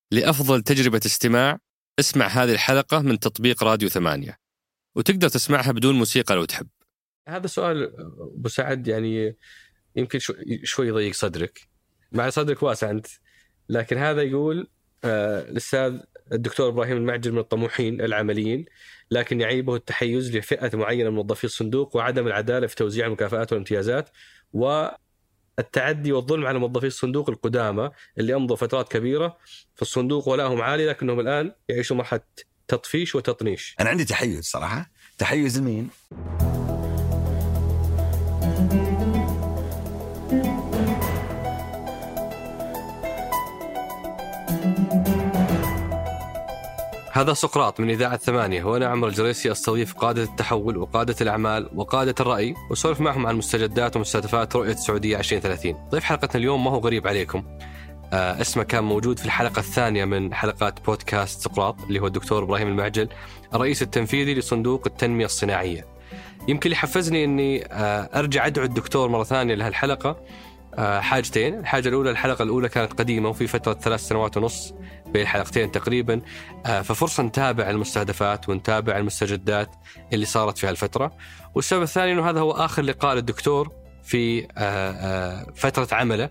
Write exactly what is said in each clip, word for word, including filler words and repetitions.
لأفضل تجربة استماع اسمع هذه الحلقة من تطبيق راديو ثمانية، وتقدر تسمعها بدون موسيقى لو تحب. هذا سؤال أبو سعد يعني يمكن شوي يضيق صدرك، مع صدرك واسع أنت، لكن هذا يقول آه الأستاذ الدكتور إبراهيم المعجل من الطموحين العمليين، لكن يعيبه التحيز لفئة معينة من موظفي الصندوق وعدم العدالة في توزيع المكافآت والامتيازات والتعدي والظلم على موظفي الصندوق القدامى اللي أمضوا فترات كبيرة في الصندوق ولائهم عالي، لكنهم الآن يعيشوا مرحلة تطفيش وتطنيش. أنا عندي تحيز صراحة. تحيز لمين؟ هذا سقراط من إذاعة ثمانية، وأنا عمر الجريسي أستضيف قادة التحول وقادة الأعمال وقادة الرأي وسولف معهم عن مستجدات ومستهدفات رؤية السعودية عشرين ثلاثين. ضيف حلقتنا اليوم ما هو غريب عليكم، آه اسمه كان موجود في الحلقة الثانية من حلقات بودكاست سقراط، اللي هو الدكتور إبراهيم المعجل، الرئيس التنفيذي لصندوق التنمية الصناعية. يمكن اللي حفزني أني آه أرجع أدعو الدكتور مرة ثانية لهالحلقة آه حاجتين. الحاجة الأولى، الحلقة الأولى كانت قديمة وفي فترة ثلاث سنوات ونص بين الحلقتين تقريبا، آه ففرصة نتابع المستهدفات ونتابع المستجدات اللي صارت في هالفترة. والسبب الثاني أنه هذا هو آخر لقاء للدكتور في آه آه فترة عمله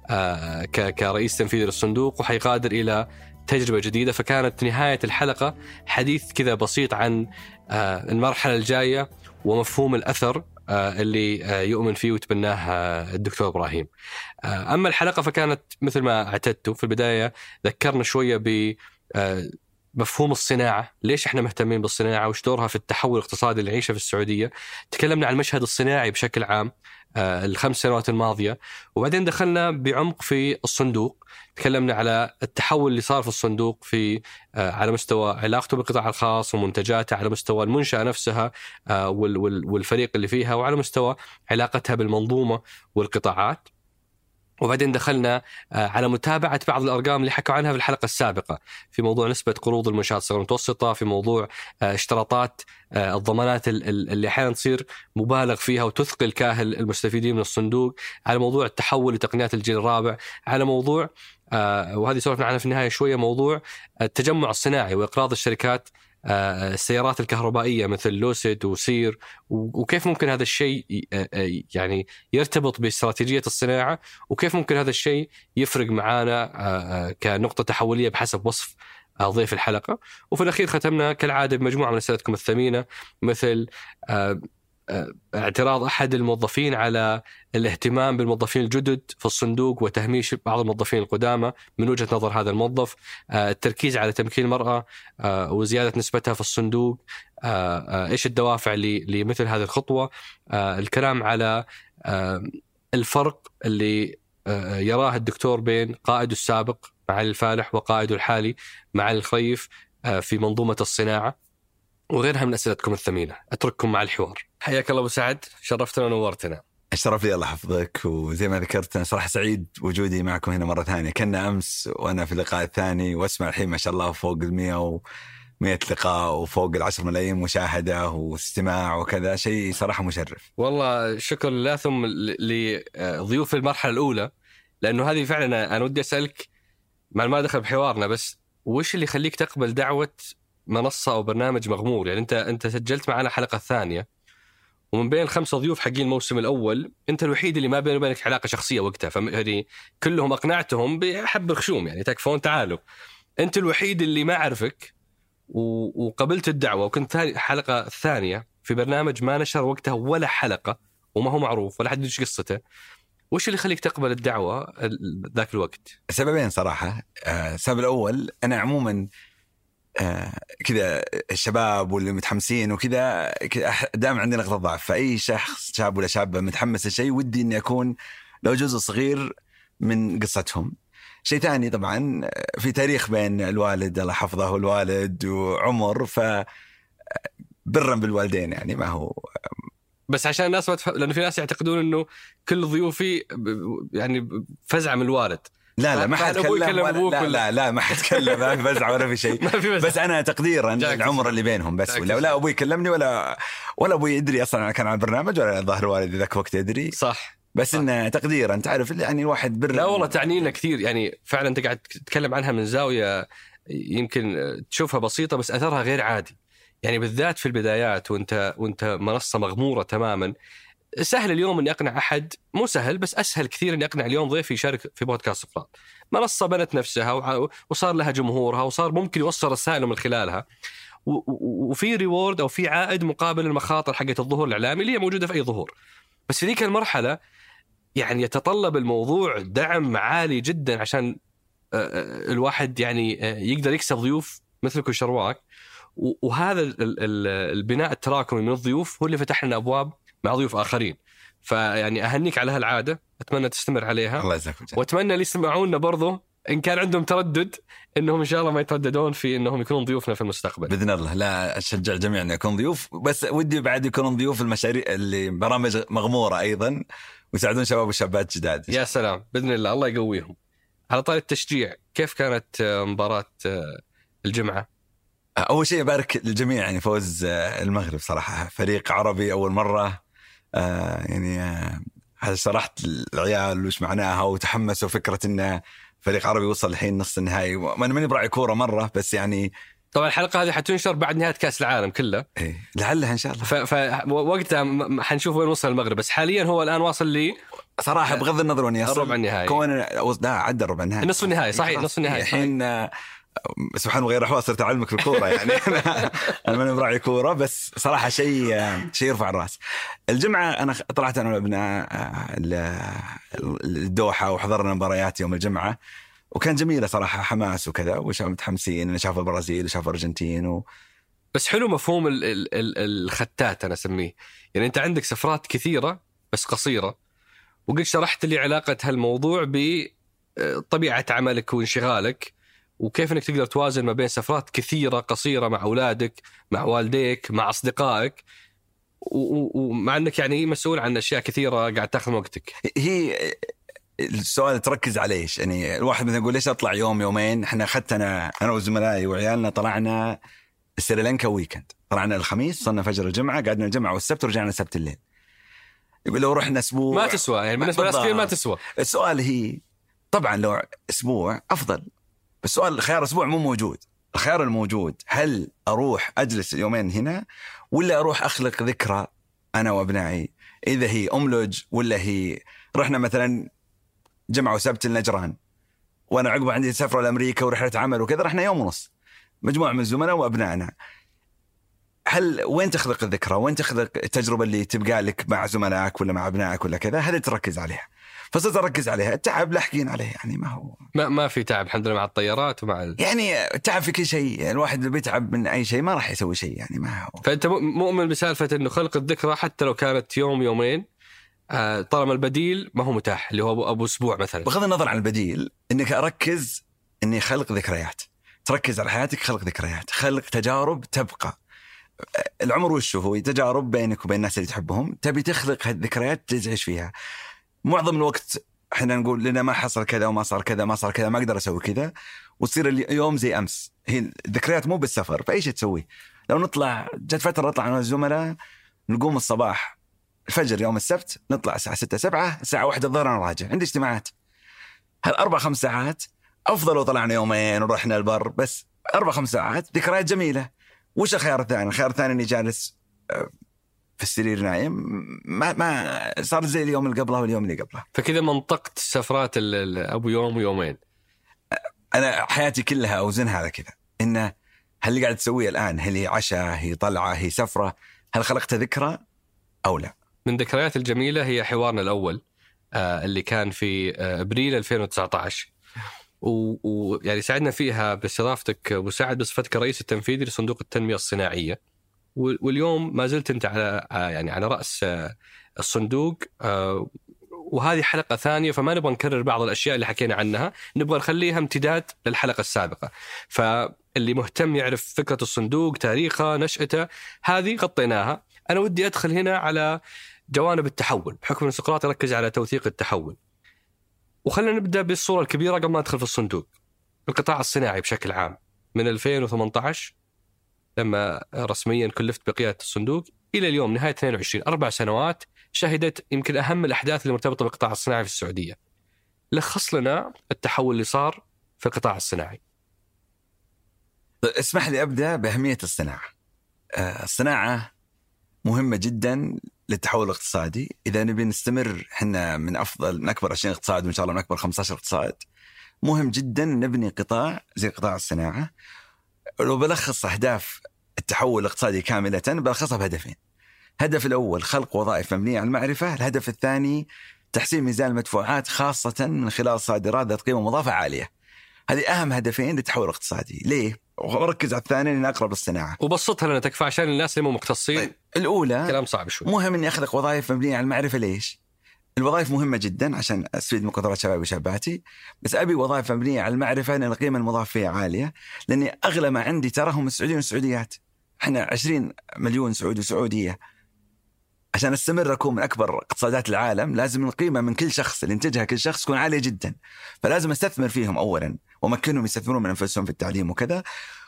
آه كرئيس تنفيذي للصندوق، وحيغادر إلى تجربة جديدة. فكانت نهاية الحلقة حديث كذا بسيط عن آه المرحلة الجاية ومفهوم الأثر آه اللي آه يؤمن فيه وتبناه آه الدكتور إبراهيم. آه أما الحلقة فكانت مثل ما اعتدت في البداية، ذكرنا شوية ب آه مفهوم الصناعة، ليش احنا مهتمين بالصناعة وش دورها في التحول الاقتصادي اللي نعيشه في السعودية. تكلمنا عن المشهد الصناعي بشكل عام آه الخمس سنوات الماضية، وبعدين دخلنا بعمق في الصندوق، تكلمنا على التحول اللي صار في الصندوق في آه على مستوى علاقته بالقطاع الخاص ومنتجاته، على مستوى المنشأة نفسها آه وال وال والفريق اللي فيها، وعلى مستوى علاقتها بالمنظومة والقطاعات. وبعدين دخلنا على متابعة بعض الأرقام اللي حكوا عنها في الحلقة السابقة، في موضوع نسبة قروض المنشآت الصغيرة والمتوسطة، في موضوع اشتراطات الضمانات اللي أحيانا تصير مبالغ فيها وتثقل كاهل المستفيدين من الصندوق، على موضوع التحول لتقنيات الجيل الرابع، على موضوع وهذه سولفنا عنها في النهاية شوية، موضوع التجمع الصناعي وإقراض الشركات السيارات الكهربائية مثل لوسيد وسير، وكيف ممكن هذا الشيء يعني يرتبط باستراتيجية الصناعة، وكيف ممكن هذا الشيء يفرق معانا كنقطة تحولية بحسب وصف ضيف الحلقة. وفي الأخير ختمنا كالعادة بمجموعة من أسئلتكم الثمينة، مثل اعتراض أحد الموظفين على الاهتمام بالموظفين الجدد في الصندوق وتهميش بعض الموظفين القدامى من وجهة نظر هذا الموظف، التركيز على تمكين المرأة وزيادة نسبتها في الصندوق، إيش الدوافع لمثل هذه الخطوة، الكلام على الفرق اللي يراه الدكتور بين قائده السابق معالي الفالح وقائده الحالي معالي الخريف في منظومة الصناعة، وغيرها من أسئلتكم الثمينة. أترككم مع الحوار. حياك الله أبو سعد، شرفتنا ونورتنا. الشرف لي، الله حفظك. وزي ما ذكرت أنا صراحة سعيد وجودي معكم هنا مرة ثانية. كنا أمس وأنا في اللقاء الثاني، واسمع الحين ما شاء الله فوق المية ومية لقاء وفوق العشر ملايين مشاهدة واستماع وكذا، شيء صراحة مشرف. والله شكر لله، ثم لضيوف المرحلة الأولى، لأنه هذه فعلا أنا ودي أسألك مع ما دخل بحوارنا، بس وش اللي يخليك تقبل دعوة منصة أو برنامج مغمور؟ يعني أنت أنت سجلت معنا حلقة ثانية، ومن بين الخمسة ضيوف حقين الموسم الأول أنت الوحيد اللي ما بينه وبينك علاقة شخصية وقتها، فهذه كلهم أقنعتهم بحب الخشوم، يعني تكفون تعالوا. أنت الوحيد اللي ما أعرفك وقبلت الدعوة، وكنت الحلقة الثانية في برنامج ما نشر وقتها ولا حلقة وما هو معروف ولا حد يدري قصته. وش اللي يخليك تقبل الدعوة ذاك الوقت؟ سببين صراحة. السبب الأول، أنا عموما آه كذا الشباب واللي متحمسين وكذا دائما عندي نقطة ضعف، فأي شخص شاب ولا شابة متحمس لشيء ودي إني أكون لو جزء صغير من قصتهم. شيء ثاني طبعا في تاريخ بين الوالد الله حفظه والوالد وعمر، فبرا بالوالدين يعني ما هو بس عشان الناس ما تفهم، لأنه في ناس يعتقدون إنه كل ضيوفي يعني فزع من الوالد. لا لا ما حد تكلم لا, لا لا ما حد تكلم ما في بزع ولا في شيء بس أنا تقديرا العمر اللي بينهم بس، ولا ولا أبوي كلمني ولا ولا أبوي يدري أصلا أنا كان على البرنامج ولا ظهر والدي ذاك وقت يدري. صح. بس إنه تقدير أنت عارف يعني الواحد بر. لا والله تعنينا كثير يعني فعلا. أنت قاعد تتكلم عنها من زاوية يمكن تشوفها بسيطة بس أثرها غير عادي يعني، بالذات في البدايات وأنت وأنت منصة مغمورة تماما. سهل اليوم أني أقنع أحد، مو سهل بس أسهل كثير أني أقنع اليوم ضيف يشارك في بودكاست سقراط. منصة بنت نفسها وصار لها جمهورها وصار ممكن يوصل رسائل من خلالها، وفي ريورد أو في عائد مقابل المخاطر حقة الظهور الإعلامي اللي هي موجودة في أي ظهور. بس في ذيك المرحلة يعني يتطلب الموضوع دعم عالي جدا عشان الواحد يعني يقدر يكسب ضيوف مثلك وشرواك. وهذا البناء التراكمي من الضيوف هو اللي فتح لنا أبواب مع ضيوف آخرين. فيعني أهنيك على هالعادة، أتمنى تستمر عليها. الله يجزاك خير. وأتمنى اللي يسمعونا برضو إن كان عندهم تردد إنهم إن شاء الله ما يترددون في إنهم يكونون ضيوفنا في المستقبل بإذن الله. لا أشجع جميعا أن يكون ضيوف، بس ودي بعد يكونون ضيوف المشاريع اللي برامج مغمورة أيضا ويساعدون شباب وشابات جداد. يا سلام بإذن الله، الله يقويهم. على طاري التشجيع، كيف كانت مباراة الجمعة؟ أول شيء أبارك للجميع يعني فوز المغرب صراحة، فريق عربي أول مرة آه يعني آه شرحت العيال وش معناها وتحمسوا فكرة إنه فريق عربي وصل الحين نص النهائي. وأنا ماني براعي كورة مرة بس يعني طبعا الحلقة هذه حتنشر بعد نهاية كأس العالم كله إيه لعلها إن شاء الله. فوقتها حنشوف وين وصل المغرب، بس حاليا هو الآن واصل لي صراحة بغض النظر وين يصل الربع النهائي كون لا عدى الربع النهائي نصف النهائي صحيح نصف النهائي الحين سبحان الله غير أحوال صرت أعلمك في الكورة يعني أنا ماني براعي كورة بس صراحة شيء شيء يرفع الرأس. الجمعة أنا طلعت أنا وابناء الدوحة وحضرنا مباريات يوم الجمعة وكان جميلة صراحة، حماس وكذا وشافوا متحمسين إن شافوا البرازيل وشافوا الأرجنتين و... بس حلو مفهوم ال ال ال الختات أنا أسميه، يعني أنت عندك سفرات كثيرة بس قصيرة، وقد شرحت لي علاقة هالموضوع بطبيعة عملك وانشغالك وكيف أنك تقدر توازن ما بين سفرات كثيرة قصيرة مع أولادك مع والديك مع أصدقائك ومع أنك يعني مسؤول عن أشياء كثيرة قاعد تأخذ وقتك. هي السؤال تركز على إيش يعني الواحد مثلا يقول ليش أطلع يوم يومين. إحنا أخذت أنا أنا وزملائي وعيالنا طلعنا سريلانكا ويكند، طلعنا الخميس صلنا فجر الجمعة قعدنا الجمعة والسبت ورجعنا السبت الليل. يقول لو رحنا أسبوع ما تسوى يعني بالنسبة للأسبوع ما تسوى. السؤال هي طبعا لو أسبوع أفضل، بس السؤال خيار أسبوع مو موجود. الخيار الموجود هل أروح أجلس يومين هنا ولا أروح أخلق ذكرى أنا وأبنائي، إذا هي أملج ولا هي رحنا مثلا جمعة وسبت النجران وأنا عقب عندي سفرة لأمريكا ورحلة عمل وكذا رحنا يوم ونص مجموعة من الزملاء وأبنائنا. هل وين تخلق الذكرى وين تخلق التجربة اللي تبقى لك مع زملائك ولا مع أبنائك ولا كذا، هذا تركز عليها. فصرت أركز عليها. التعب لاحقين عليه يعني ما هو ما ما في تعب الحمد لله مع الطيارات ومع ال... يعني التعب في كل شيء يعني الواحد اللي بيتعب من أي شيء ما راح يسوي شيء يعني ما هو. فأنت مؤمن بسالفة إنه خلق الذكرى حتى لو كانت يوم يومين آه طالما البديل ما هو متاح اللي هو أبو, أبو أسبوع مثلا. بغض النظر عن البديل إنك أركز إني خلق ذكريات، تركز على حياتك، خلق ذكريات، خلق تجارب تبقى. العمر وش هو تجارب بينك وبين الناس اللي تحبهم، تبي تخلق هالذكريات تعيش فيها. معظم الوقت احنا نقول لنا ما حصل كذا وما صار كذا ما صار كذا ما اقدر اسوي كذا وتصير اليوم زي امس. هي الذكريات مو بالسفر فاي شيء تسويه. لو نطلع جت فتره نطلع مع الزملاء نقوم الصباح الفجر يوم السبت نطلع الساعه ستة سبعة الساعه واحدة الظهر انا راجع عندي اجتماعات. هالاربع خمس ساعات افضل لو طلعنا يومين ورحنا البر، بس اربع خمس ساعات ذكريات جميله. وش الخيار الثاني؟ الخيار الثاني اني جالس في السرير نايم ما ما صار زي اليوم اللي قبله واليوم اللي قبله. فكذا منطقة السفرات أبو يوم ويومين. أنا حياتي كلها أوزنها على كذا، إنه هل اللي قاعد تسويه الآن هل هي عشاء هي طلعة هي سفرة، هل خلقت ذكرى أو لا؟ من ذكريات الجميلة هي حوارنا الأول آه اللي كان في آه أبريل ألفين وتسعة عشر ويعني ساعدنا فيها باستضافتك وساعد بصفتك الرئيس التنفيذي لصندوق التنمية الصناعية. واليوم ما زلت أنت على يعني على رأس الصندوق وهذه حلقة ثانية فما نبغى نكرر بعض الأشياء اللي حكينا عنها، نبغى نخليها امتداد للحلقة السابقة. فاللي مهتم يعرف فكرة الصندوق تاريخها نشأته هذه غطيناها. أنا ودي أدخل هنا على جوانب التحول بحكم أن سقراط يركز على توثيق التحول، وخلنا نبدأ بالصورة الكبيرة قبل ما ندخل في الصندوق. القطاع الصناعي بشكل عام من ألفين وثمانية عشر لما رسميا كلفت بقيادة الصندوق إلى اليوم نهاية اثنين وعشرين، أربع سنوات شهدت يمكن أهم الأحداث اللي مرتبطة بالقطاع الصناعي في السعودية. لخص لنا التحول اللي صار في القطاع الصناعي. اسمح لي أبدأ بأهمية الصناعة. الصناعة مهمة جدا للتحول الاقتصادي. إذا نبي نستمر حنا من أفضل من أكبر عشرين اقتصاد وإن شاء الله من أكبر خمسة عشر اقتصاد، مهم جدا نبني قطاع زي قطاع الصناعة. لو بلخص أهداف التحول الاقتصادي كاملة بلخصها بهدفين. هدف الأول خلق وظائف مبنية على المعرفة. الهدف الثاني تحسين ميزان المدفوعات خاصة من خلال صادرات ذات قيمة مضافة عالية. هذه أهم هدفين للتحول الاقتصادي. ليه؟ وركز على الثاني لأن أقرب للصناعة. وبسطها لنا تكفى عشان الناس اللي مو مختصين. طيب. الأولى كلام صعب شوي. مهم إني أخلق وظائف مبنية على المعرفة. ليش؟ الوظائف مهمة جدا عشان أستفيد من قدرات شبابي وشاباتي، بس أبي وظائف مبنية على المعرفة لأن القيمة المضافة فيها عالية. لأني أغلى ما عندي تراهم السعوديين والسعوديات. إحنا عشرين مليون سعودي وسعودية. عشان استمر أكون من أكبر اقتصادات العالم لازم القيمة من كل شخص اللي ينتجها كل شخص تكون عالية جدا. فلازم استثمر فيهم أولا ومكنهم يستثمرون من أنفسهم في التعليم وكذا،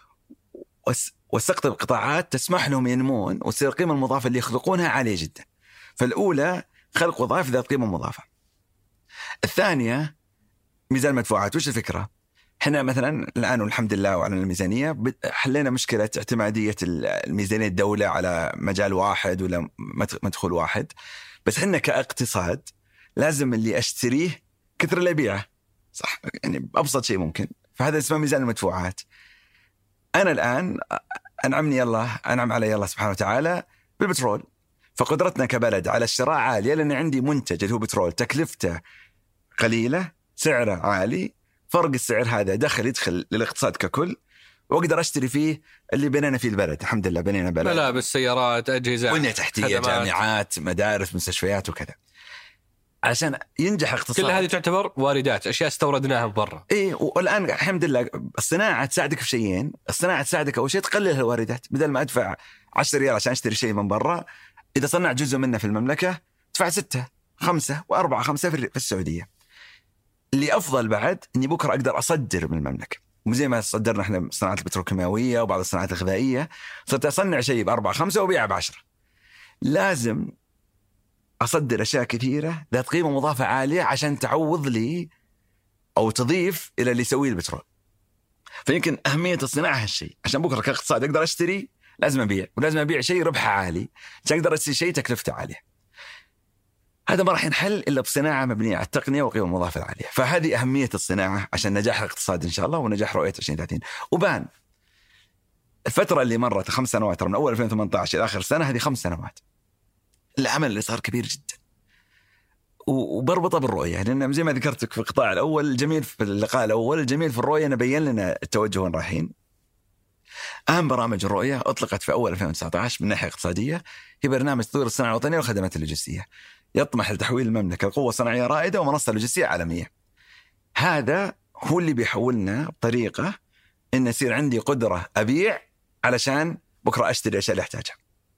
واستقطب قطاعات تسمح لهم ينمون وتصير القيمة المضافة اللي يخلقونها عالية جدا. فالأولى خلق وظائف ذات قيمة مضافة. الثانية ميزان المدفوعات. وش الفكرة؟ احنا مثلا الآن والحمد لله وعلى الميزانية حلينا مشكلة اعتمادية الميزانية الدولة على مجال واحد ولا مدخول واحد. بس احنا كاقتصاد لازم اللي اشتريه كثر اللي أبيعه، صح؟ يعني بأبسط شيء ممكن. فهذا اسمه ميزان المدفوعات. أنا الآن أنعمني الله أنعم علي الله سبحانه وتعالى بالبترول، فقدرتنا كبلد على الشراء عالية لأن عندي منتج اللي هو بترول تكلفته قليلة سعره عالي. فرق السعر هذا دخل يدخل للاقتصاد ككل، وأقدر أشتري فيه اللي بنينا فيه البلد. الحمد لله بنينا بلد، ملابس، سيارات، أجهزة، بنية تحتية، خدمات، جامعات، مدارس، مستشفيات وكذا. عشان ينجح اقتصاد كل هذه تعتبر واردات، أشياء استوردناها برا. إيه. والآن الحمد لله الصناعة تساعدك في شيئين. الصناعة تساعدك أول شيء تقلل الواردات. بدل ما أدفع عشرة ريال عشان أشتري شيء من برا، إذا صنع جزء منه في المملكة تدفع ستة خمسة وأربعة خمسة في السعودية. اللي أفضل بعد إني بكرة أقدر أصدر من المملكة، وزي ما صدرنا إحنا صناعة البتروكيماوية وبعض الصناعات الغذائية، صرت أصنع شيء بأربعة خمسة وبيعه بعشرة. لازم أصدر أشياء كثيرة ذات قيمة مضافة عالية عشان تعوض لي أو تضيف إلى اللي يسويه البترول. فيمكن أهمية الصناعة هالشيء. عشان بكرة كاقتصاد أقدر أشتري لازم أبيع، ولازم أبيع شيء ربحه عالي عشان أقدر أشتري شيء تكلفته عالية. هذا ما راح ينحل إلا بصناعة مبنية على التقنية والقيمة المضافة العالية. فهذه أهمية الصناعة عشان نجاح الاقتصاد إن شاء الله ونجاح رؤية عشرين ثلاثين. وبان الفترة اللي مرت خمس سنوات من أول ألفين وثمانية عشر إلى آخر سنة، هذه خمس سنوات العمل اللي صار كبير جدا. وبربطه بالرؤية، لأن زي ما ذكرتك في القطاع الأول الجميل في اللقاء الأول، الجميل في الرؤية نبين لنا التوجه وين رايحين. أهم برامج الرؤية أطلقت في أول ألفين وتسعة عشر من ناحية اقتصادية هي برنامج تطوير الصناعة الوطنية والخدمات اللوجستية، يطمح لتحويل المملكة القوة الصناعية رائدة ومنصة لوجستية عالمية. هذا هو اللي بيحولنا بطريقة إن يصير عندي قدرة أبيع علشان بكرة أشتري الأشياء اللي أحتاجها.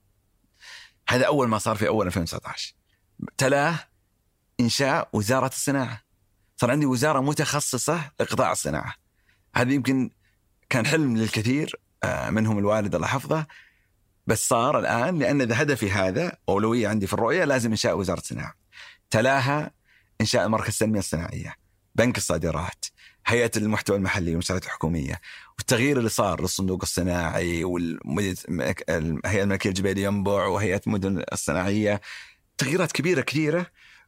هذا أول ما صار في أول ألفين وتسعة عشر. تلاه إنشاء وزارة الصناعة، صار عندي وزارة متخصصة لقطاع الصناعة. هذا يمكن كان حلم للكثير منهم الوالد الله حفظه، بس صار الآن لأن ذا هدفي هذا أولوية عندي في الرؤية، لازم إنشاء وزارة الصناعة. تلاها إنشاء مركز التنمية الصناعية، بنك الصادرات، هيئة المحتوى المحلي والمؤسسات الحكومية، والتغيير اللي صار للصندوق الصناعي والهيئة الملكية الجبيلية ينبع وهيئة المدن الصناعية. تغييرات كبيرة كثيرة،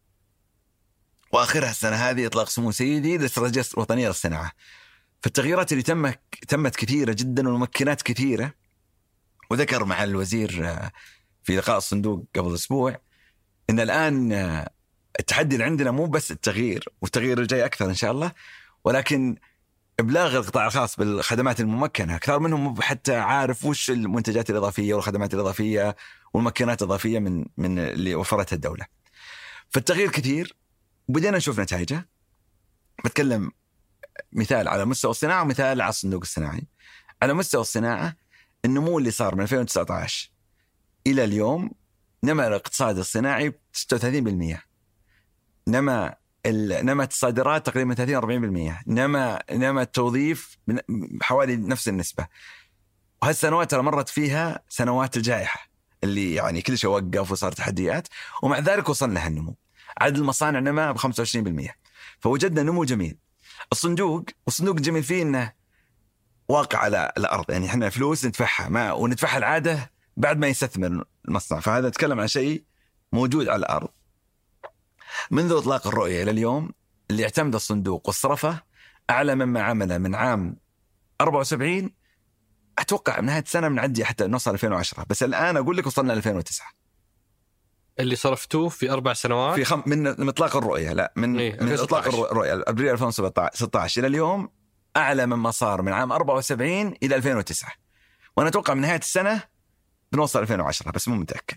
وآخرها السنة هذه إطلاق سمو سيدي للاستراتيجية الوطنية للصناعة. فالتغييرات اللي تمت تمت كثيرة جدا وممكنات كثيرة. وذكر مع الوزير في لقاء الصندوق قبل أسبوع إن الآن التحدي اللي عندنا مو بس التغيير، والتغيير الجاي أكثر إن شاء الله، ولكن إبلاغ القطاع الخاص بالخدمات الممكنة. كثير منهم حتى عارف وش المنتجات الإضافية والخدمات الإضافية والممكنات الإضافية من من اللي وفرتها الدولة. فالتغيير كثير وبدينا نشوف نتائجه. بتكلم مثال على مستوى الصناعة ومثال على الصندوق الصناعي. على مستوى الصناعة النمو اللي صار من ألفين وتسعة عشر إلى اليوم، نما الاقتصاد الصناعي ستة وثلاثين بالمئة، نما نما الصادرات تقريبا ثلاثين أربعين بالمئة، نما نما التوظيف حوالي نفس النسبة. وهالسنوات ترى مرت فيها سنوات الجائحة اللي يعني كل شيء وقف وصار تحديات، ومع ذلك وصلنا هالنمو. عدد المصانع نما ب خمسة وعشرين بالمئة، فوجدنا نمو جميل. الصندوق والصندوق الجميل فيه انه واقع على الارض، يعني احنا فلوس ندفعها ما وندفعها العاده بعد ما يستثمر المصنع، فهذا نتكلم عن شيء موجود على الارض. منذ اطلاق الرؤيه الى اليوم اللي اعتمد الصندوق والصرفه اعلى مما عمله من عام أربعة وسبعين. اتوقع من نهايه السنه بنعدي حتى نوصل ألفين وعشرة، بس الان اقول لك وصلنا ألفين وتسعة اللي صرفتوه في اربع سنوات في خم... من من اطلاق الرؤيه لا من إيه؟ من اطلاق الرؤيه ابريل ألفين وستة عشر الى اليوم اعلى مما صار من عام أربعة وسبعين الى ألفين وتسعة، وانا اتوقع من نهايه السنه بنوصل ألفين وعشرة بس مو متاكد.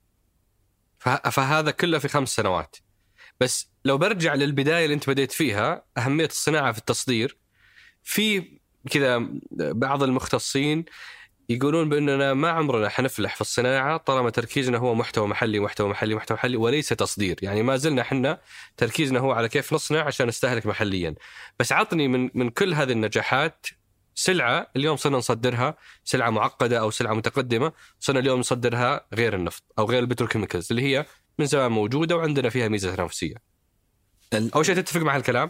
فهذا كله في خمس سنوات. بس لو برجع للبدايه اللي انت بديت فيها، اهميه الصناعه في التصدير، في كذا بعض المختصين يقولون بأننا ما عمرنا حنفلح في الصناعة طالما تركيزنا هو محتوى محلي محتوى محلي محتوى محلي وليس تصدير. يعني ما زلنا حنا تركيزنا هو على كيف نصنع عشان نستهلك محليا. بس عطني من من كل هذه النجاحات سلعة اليوم صرنا نصدرها، سلعة معقدة أو سلعة متقدمة صرنا اليوم نصدرها غير النفط أو غير البتروكيميكالز اللي هي من زمان موجودة وعندنا فيها ميزة تنافسية. أول شيء تتفق مع الكلام؟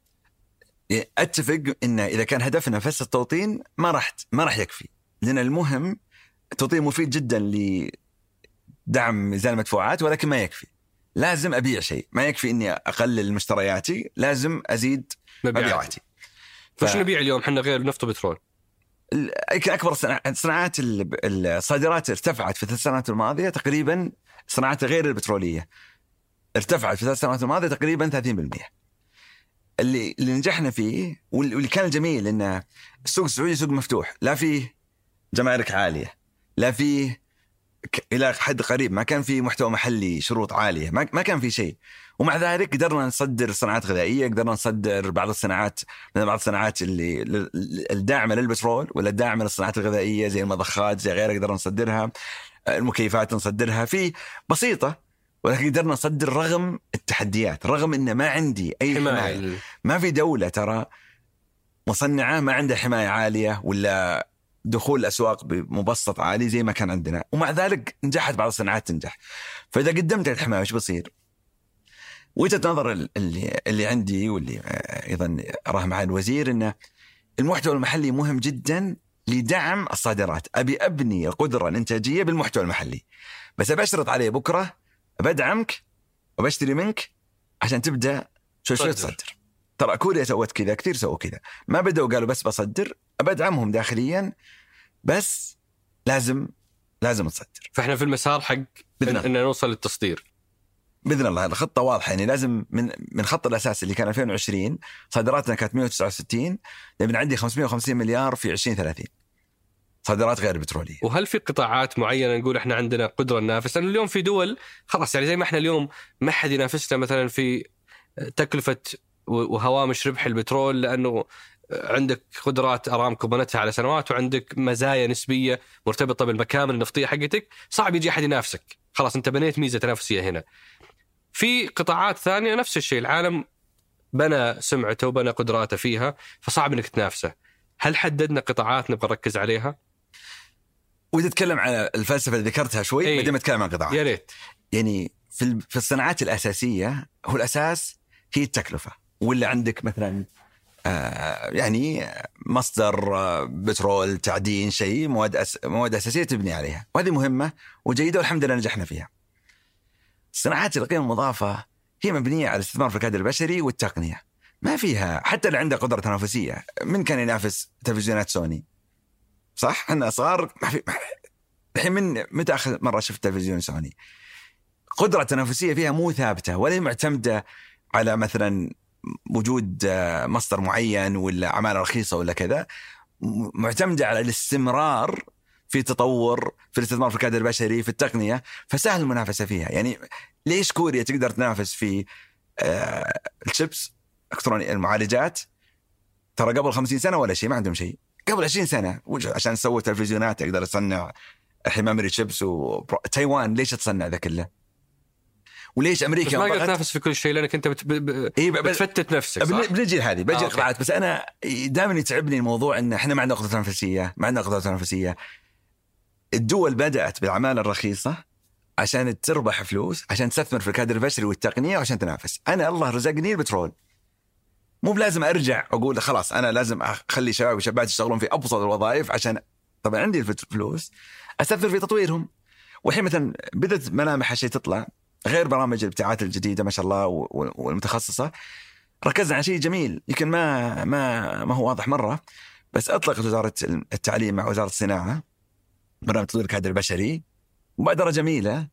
أتفق إن إذا كان هدفنا بس التوطين ما راح ما راح يكفي، لأن المهم التوطين مفيد جدا لدعم ميزان المدفوعات، ولكن ما يكفي. لازم أبيع شيء، ما يكفي إني أقلل مشترياتي، لازم أزيد مبيعاتي. فش ف... نبيع اليوم حنا غير نفط وبترول؟ أكبر صناعات الصادرات ارتفعت في الثلاث سنوات الماضية تقريبا، صناعات غير البترولية ارتفعت في الثلاث سنوات الماضية تقريبا ثلاثين بالمئة. اللي اللي نجحنا فيه واللي كان جميل إن السوق السعودي سوق مفتوح، لا فيه جمارك عالية، لا فيه إلى حد قريب ما كان فيه محتوى محلي شروط عالية، ما ما كان فيه شيء، ومع ذلك قدرنا نصدر صناعات غذائية، قدرنا نصدر بعض الصناعات من بعض الصناعات اللي الداعمة للبترول ولا الداعمة للصناعات الغذائية زي المضخات زي غيرها قدرنا نصدرها، المكيفات نصدرها في بسيطة، ولكن قدرنا نصدر رغم التحديات، رغم إن ما عندي أي حماية, حماية. ما في دولة ترى مصنعة ما عندها حماية عالية ولا دخول الأسواق بمبسط عالي زي ما كان عندنا، ومع ذلك نجحت بعض الصناعات تنجح. فإذا قدمت الحماية وش بصير؟ وجهة نظر اللي, اللي عندي واللي أيضا أراه مع الوزير إن المحتوى المحلي مهم جدا لدعم الصادرات. أبي أبني القدرة الإنتاجية بالمحتوى المحلي، بس أبشرط عليه بكرة بدعمك وبشتري منك عشان تبدأ شوي شوي تصدر. ترى كوريا سوت كذا، كثير سووا كذا، ما بدأوا قالوا بس بصدر، أبدعمهم داخليا بس لازم لازم تصدر. فإحنا في المسار حق إن, إن نوصل للتصدير بإذن الله. الخطة واضحة، يعني لازم من من خط الأساس اللي كان ألفين وعشرين صادراتنا كانت مئة وتسعة وستين، لأن عندي خمسمئة وخمسين مليار في عشرين ثلاثين صادرات غير بترولية. وهل في قطاعات معينة نقول إحنا عندنا قدرة ننافس؟ لأن اليوم في دول خلاص يعني زي ما إحنا اليوم ما حد ينافسنا مثلا في تكلفة وهوامش ربح البترول، لأنه عندك قدرات أرامكو بنتها على سنوات وعندك مزايا نسبية مرتبطة بالمكامن النفطية حقتك، صعب يجي أحد ينافسك، خلاص أنت بنيت ميزة تنافسية هنا. في قطاعات ثانية نفس الشيء، العالم بنى سمعته وبنى قدراته فيها، فصعب إنك تنافسه. هل حددنا قطاعات نبغى نركز عليها؟ ودي أتكلم على الفلسفة اللي ذكرتها شوي ايه؟ بدي ما أتكلم عن قطاعات. يا ريت. يعني في في الصناعات الأساسية هو الأساس هي التكلفة، ولا عندك مثلا آه يعني مصدر آه بترول، تعدين، شيء مواد أس مواد أساسية تبني عليها، وهذه مهمة وجيدة والحمد لله نجحنا فيها. الصناعات القيمة المضافة هي مبنية على الاستثمار في الكادر البشري والتقنية، ما فيها حتى اللي عنده قدرة تنافسية. من كان ينافس تلفزيونات سوني؟ صح، احنا صغار ما في الحين. من متى آخر مرة شفت تلفزيون سوني؟ قدرة تنافسية فيها مو ثابتة ولا معتمدة على مثلا وجود مصدر معين ولا عمالة رخيصة ولا كذا، معتمدة على الاستمرار في تطور في الاستثمار في الكادر البشري في التقنية، فسهل المنافسة فيها. يعني ليش كوريا تقدر تنافس في آه الشيبس إلكتروني المعالجات؟ ترى قبل خمسين سنة ولا شيء، ما عندهم شيء. قبل عشرين سنة عشان سووا تلفزيونات يقدر يصنع الحين ميموري شيبس. وتايوان ليش تصنع ذا كله؟ وليش أمريكا ما قدرت تنافس في كل شيء لأنك أنت بت... ب... إيه بتفتت نفسك. بنجي هذه بنجي قطاعات. بس أنا دائما يتعبني الموضوع إن إحنا ما عندنا قدرة تنافسية، ما عندنا قدرة تنافسية. الدول بدأت بالعمالة الرخيصة عشان تربح فلوس، عشان تستثمر في الكادر البشري والتقنية وعشان تنافس. أنا الله رزقني البترول، مو بلازم أرجع أقول خلاص أنا لازم أخلي شباب وشابات يشتغلون في أبسط الوظائف عشان طبعا عندي الفلوس أستثمر في تطويرهم. والحين مثلا بدأت ملامح هالشيء تطلع، غير برامج الابتعاث الجديدة ما شاء الله والمتخصصة، ركزنا على شيء جميل يمكن ما ما ما هو واضح مرة، بس أطلقت وزارة التعليم مع وزارة الصناعة برنامج تطوير الكادر البشري مبادرة جميلة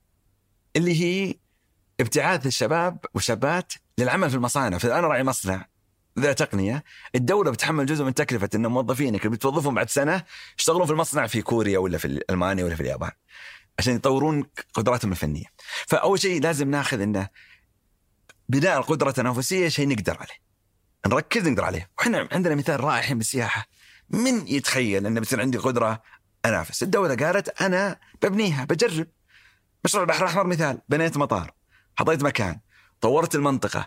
اللي هي ابتعاث الشباب والشابات للعمل في المصانع. فأنا راعي مصنع ذا تقنية، الدولة بتحمل جزء من تكلفة إن موظفينك اللي بتوظفهم بعد سنة يشتغلون في المصنع في كوريا ولا في ألمانيا ولا في اليابان عشان يطورون قدراتهم الفنية. فأول شيء لازم ناخذ إنه بناء القدرة التنافسية شيء نقدر عليه، نركز نقدر عليه. وإحنا عندنا مثال رائع الحين بالسياحة، من يتخيل إنه بتصير عندي قدرة أنافس؟ الدولة قالت أنا ببنيها، بجرب. مشروع البحر الأحمر مثال، بنيت مطار، حطيت مكان، طورت المنطقة.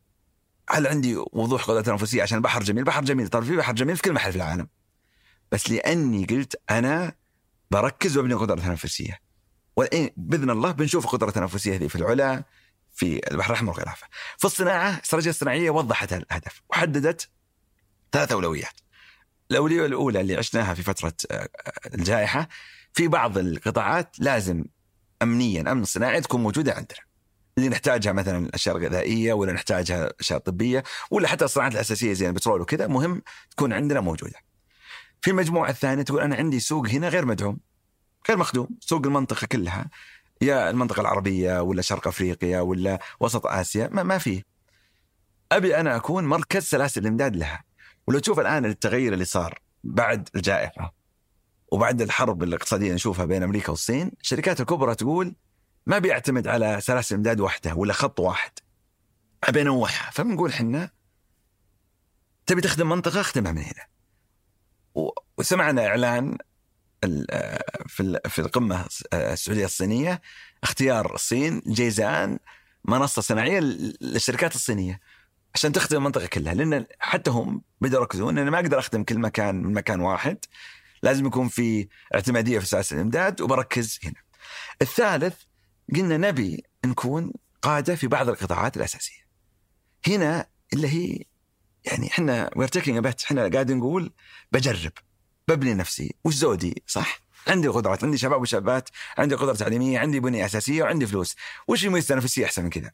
هل عندي وضوح قدرة تنافسية عشان البحر جميل؟ بحر جميل، طيب في بحر جميل في كل محل في العالم، بس لأني قلت أنا بركز وابني قدرة تنافسية، وإن بإذن الله بنشوف قدرة تنافسية هذه في العلا في البحر الأحمر وغيرها. في الصناعة الاستراتيجية الصناعية وضحت الهدف وحددت ثلاث أولويات. الأولوية الأولى اللي عشناها في فترة الجائحة، في بعض القطاعات لازم أمنيا أمن صناعي تكون موجودة عندنا، اللي نحتاجها مثلا الأشياء الغذائية ولا نحتاجها الأشياء الطبية ولا حتى الصناعات الأساسية زي البترول وكذا، مهم تكون عندنا موجودة. في المجموعة الثانية تقول أنا عندي سوق هنا غير مدعوم غير مخدوم، سوق المنطقة كلها، يا المنطقة العربية ولا شرق أفريقيا ولا وسط آسيا، ما, ما فيه. أبي أنا أكون مركز سلاسل الإمداد لها. ولو تشوف الآن التغير اللي صار بعد الجائحة وبعد الحرب الاقتصادية نشوفها بين أمريكا والصين، الشركات الكبرى تقول ما بيعتمد على سلاسل إمداد واحدة ولا خط واحد، أبي أنوعها. فبنقول حنا تبي تخدم منطقة اخدمها من هنا. وسمعنا إعلان في في القمة السعودية الصينية اختيار الصين جيزان منصة صناعية للشركات الصينية عشان تخدم المنطقة كلها، لأن حتى هم بدأوا يركزون أن ما أقدر أخدم كل مكان من مكان واحد، لازم يكون في اعتمادية في سلاسل الإمداد وبركز هنا. الثالث قلنا نبي نكون قادة في بعض القطاعات الأساسية. هنا اللي هي يعني إحنا we're taking a bet، إحنا قاعدين نقول بجرب ببني نفسي وش زودي صح، عندي قدرات، عندي شباب وشابات، عندي قدرة تعليمية، عندي بنية أساسية وعندي فلوس، وش الميزة التنافسية أحسن من كذا.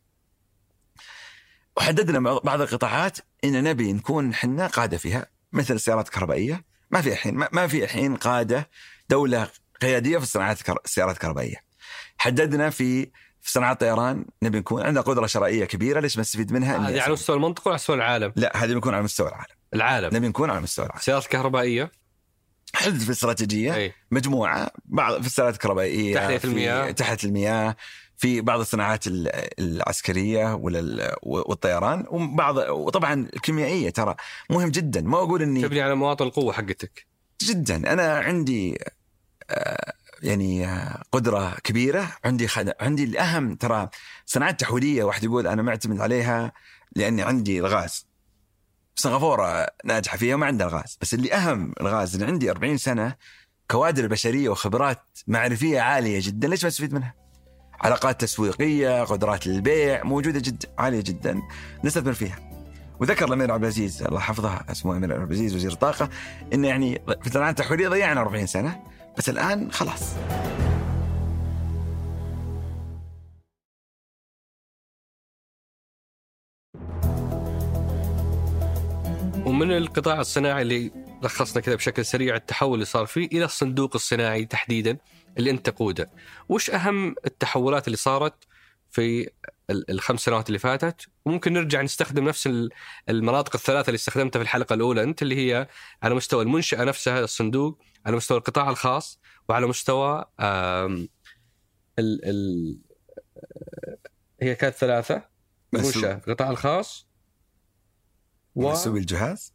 وحددنا بعض القطاعات إن نبي نكون حنا قادة فيها، مثل السيارات الكهربائية. ما في الحين ما في الحين قادة دولة قيادية في الصناعات السيارات الكهربائية. حددنا في في صناعة الطيران نبي نكون عندنا قدرة شرائية كبيرة. ليش نستفيد منها؟ هذه على مستوى المنطقة ولا مستوى العالم؟ لا، هذه بنكون على مستوى العالم. العالم نبي نكون على مستوى العالم. السيارات الكهربائية حدد في الاستراتيجية أي. مجموعة، بعض في السيارات الكهربائية، تحت المياه، تحت المياه، في بعض الصناعات العسكرية والطيران، وبعض وطبعا الكيميائية. ترى مهم جدا، ما أقول إني تبني على مواطن القوة حقتك جدا. أنا عندي آه يعني آه قدرة كبيرة، عندي خد... عندي الأهم. ترى صناعات تحويلية واحد يقول أنا معتمد عليها لأني عندي الغاز، سنغافورة ناجحة فيها ما عندها الغاز، بس اللي أهم الغاز اللي عندي أربعين سنة كوادر بشرية وخبرات معرفية عالية جدا. ليش ما استفيد منها؟ علاقات تسويقية، قدرات البيع موجودة جدا عالية جدا، نستثمر فيها. وذكر الأمير عبد العزيز الله حفظه، اسمه أمير عبد العزيز وزير الطاقة، إنه يعني في الصناعات التحويلية ضيعنا أربعين سنة، بس الآن خلاص. ومن القطاع الصناعي اللي لخصنا كذا بشكل سريع التحول اللي صار فيه إلى الصندوق الصناعي تحديدا اللي أنت تقوده، وش أهم التحولات اللي صارت في الخمس سنوات اللي فاتت؟ وممكن نرجع نستخدم نفس المناطق الثلاثة اللي استخدمتها في الحلقة الأولى أنت، اللي هي على مستوى المنشأة نفسها الصندوق، على مستوى القطاع الخاص، وعلى مستوى ال ال هي كانت ثلاثة: المنشأة، القطاع الخاص، وسوق الجهاز،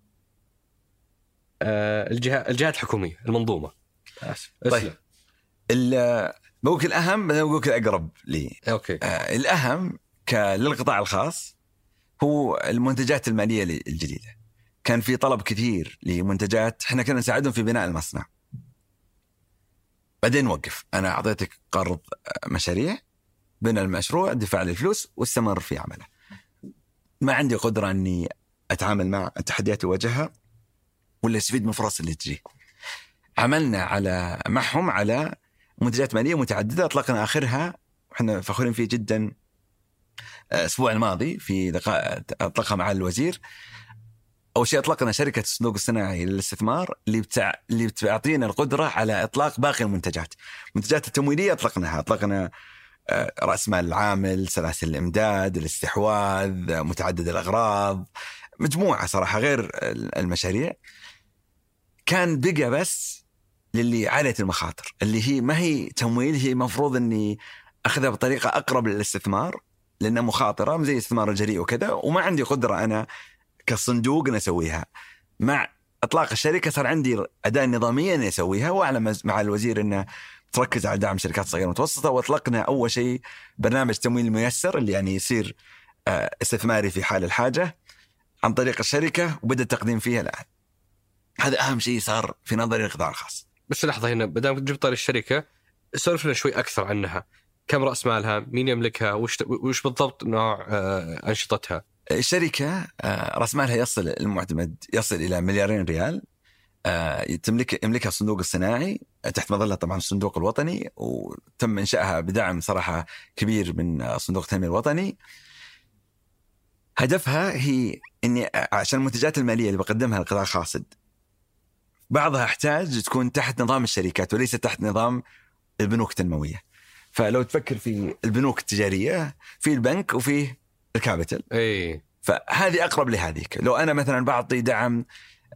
آه الجهات الجهات الحكومية، المنظومة. طيب بقولك الأهم، بقولك الأقرب لي. أوكي. آه الأهم للقطاع الخاص هو المنتجات المالية الجديدة. كان في طلب كثير لمنتجات، احنا كنا نساعدهم في بناء المصنع. بعدين وقف. أنا أعطيتك قرض مشاريع، بنى المشروع، دفع لي الفلوس واستمر في عمله. ما عندي قدرة أني أتعامل مع التحديات وواجهها ولا أستفيد من الفرص اللي تجي. عملنا على معهم على منتجات مالية متعددة، أطلقنا آخرها وإحنا فخورين فيه جدا الأسبوع الماضي في دقائق أطلقها مع الوزير. أول شيء أطلقنا شركة الصندوق الصناعي للاستثمار اللي بتاع اللي بتعطينا القدرة على إطلاق باقي المنتجات. المنتجات التمويلية أطلقناها، أطلقنا رأس مال العامل، سلاسل الإمداد، الاستحواذ، متعدد الأغراض، مجموعة صراحة غير المشاريع. كان بقى بس للي عالية المخاطر، اللي هي ما هي تمويل، هي مفروض أني أخذها بطريقة أقرب للاستثمار لأنها مخاطرة زي الاستثمار الجريء وكذا، وما عندي قدرة أنا كصندوق أن أسويها. مع إطلاق الشركة صار عندي أداة نظامية أن أسويها، وأعلم مع الوزير أنه تركز على دعم شركات صغيرة ومتوسطة. وأطلقنا أول شيء برنامج تمويل ميسر اللي يعني يصير استثماري في حال الحاجة عن طريق الشركة، وبدأ التقديم فيها الآن. هذا أهم شيء صار في نظري القطاع الخاص. بس لحظة هنا، بدأ جبت الشركة، سولفنا شوي أكثر عنها. كم رأس مالها؟ مين يملكها؟ وش وش بالضبط نوع أنشطتها؟ الشركة رأس مالها يصل المعتمد يصل إلى مليارين ريال. تملك يملكها الصندوق الصناعي تحت مظلة طبعا الصندوق الوطني، وتم إنشائها بدعم صراحة كبير من صندوق التنمية الوطني. هدفها هي إني عشان المنتجات المالية اللي بقدمها للقطاع الخاص بعضها احتاج تكون تحت نظام الشركات وليس تحت نظام البنوك التنموية. فلو تفكر في البنوك التجارية، في البنك وفي الكابيتال، أي فهذه أقرب لهذيك. لو أنا مثلا بعطي دعم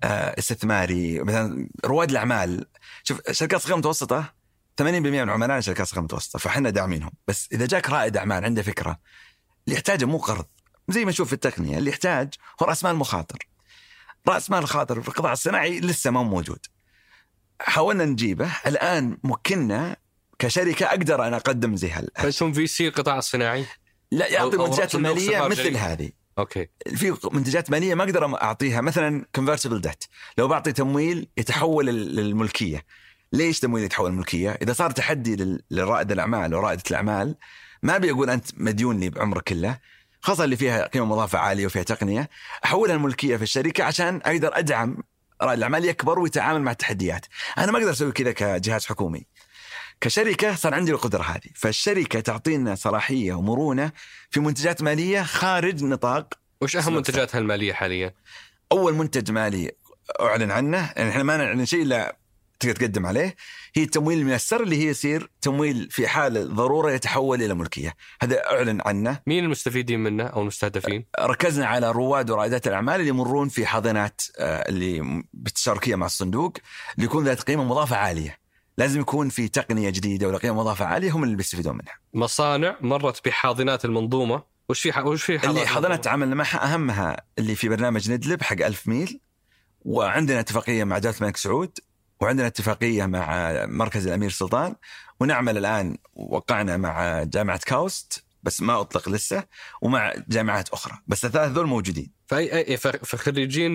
استثماري مثلا رواد الأعمال، شوف شركات صغيرة متوسطة ثمانين بالمئة من عملائنا شركات صغيرة متوسطة، فحنا داعمينهم. بس إذا جاك رائد أعمال عنده فكرة، اللي يحتاجه مو قرض زي ما نشوف في التقنية، اللي يحتاج هو رأس مال مخاطر. رأس مال الخاطر في القطاع الصناعي لسه ما موجود، حاولنا نجيبه. الآن ممكننا كشركة أقدر أنا أقدم زي هال. فأنتم في سي القطاع الصناعي لا يعطي منتجات مالية مثل جريد. هذه أوكي. في منتجات مالية ما أقدر أعطيها مثلا convertible debt. لو بعطي تمويل يتحول للملكية. ليش تمويل يتحول للملكية؟ إذا صار تحدي للرائد الأعمال ورائدة الأعمال، ما بيقول أنت مديون لي بعمرك كله، خاصة اللي فيها قيمة مضافة عالية وفيها تقنية، أحولها الملكية في الشركة عشان أقدر أدعم رائد الأعمال يكبر ويتعامل مع التحديات. أنا ما أقدر أسوي كذا كجهاز حكومي. كشركة صار عندي القدرة هذه، فالشركة تعطينا صلاحية ومرونة في منتجات مالية خارج نطاق. وش أهم منتجاتها المالية حاليا؟ أول منتج مالي أعلن عنه، يعني إحنا ما نعلن شيء إلا تقدر تقدم عليه، هي التمويل الميسر، اللي هي يصير تمويل في حال ضرورة يتحول إلى ملكية. هذا أعلن عنه. مين المستفيدين منه أو المستهدفين؟ ركزنا على رواد ورائدات الأعمال اللي يمرون في حاضنات اللي بالتشاركية مع الصندوق، اللي يكون ذات قيمة مضافة عالية. لازم يكون في تقنية جديدة ولا قيمة مضافة عالية، هم اللي بيستفيدون منها. مصانع مرت بحاضنات المنظومة. وش في وش في اللي حاضنات عملنا معها أهمها اللي في برنامج ندلب حق ألف ميل، وعندنا اتفاقية مع جلالة الملك سعود، وعندنا اتفاقية مع مركز الأمير سلطان، ونعمل الآن وقعنا مع جامعة كاوست بس ما أطلق لسه، ومع جامعات أخرى، بس الثلاث ذول موجودين. فأي فخريجين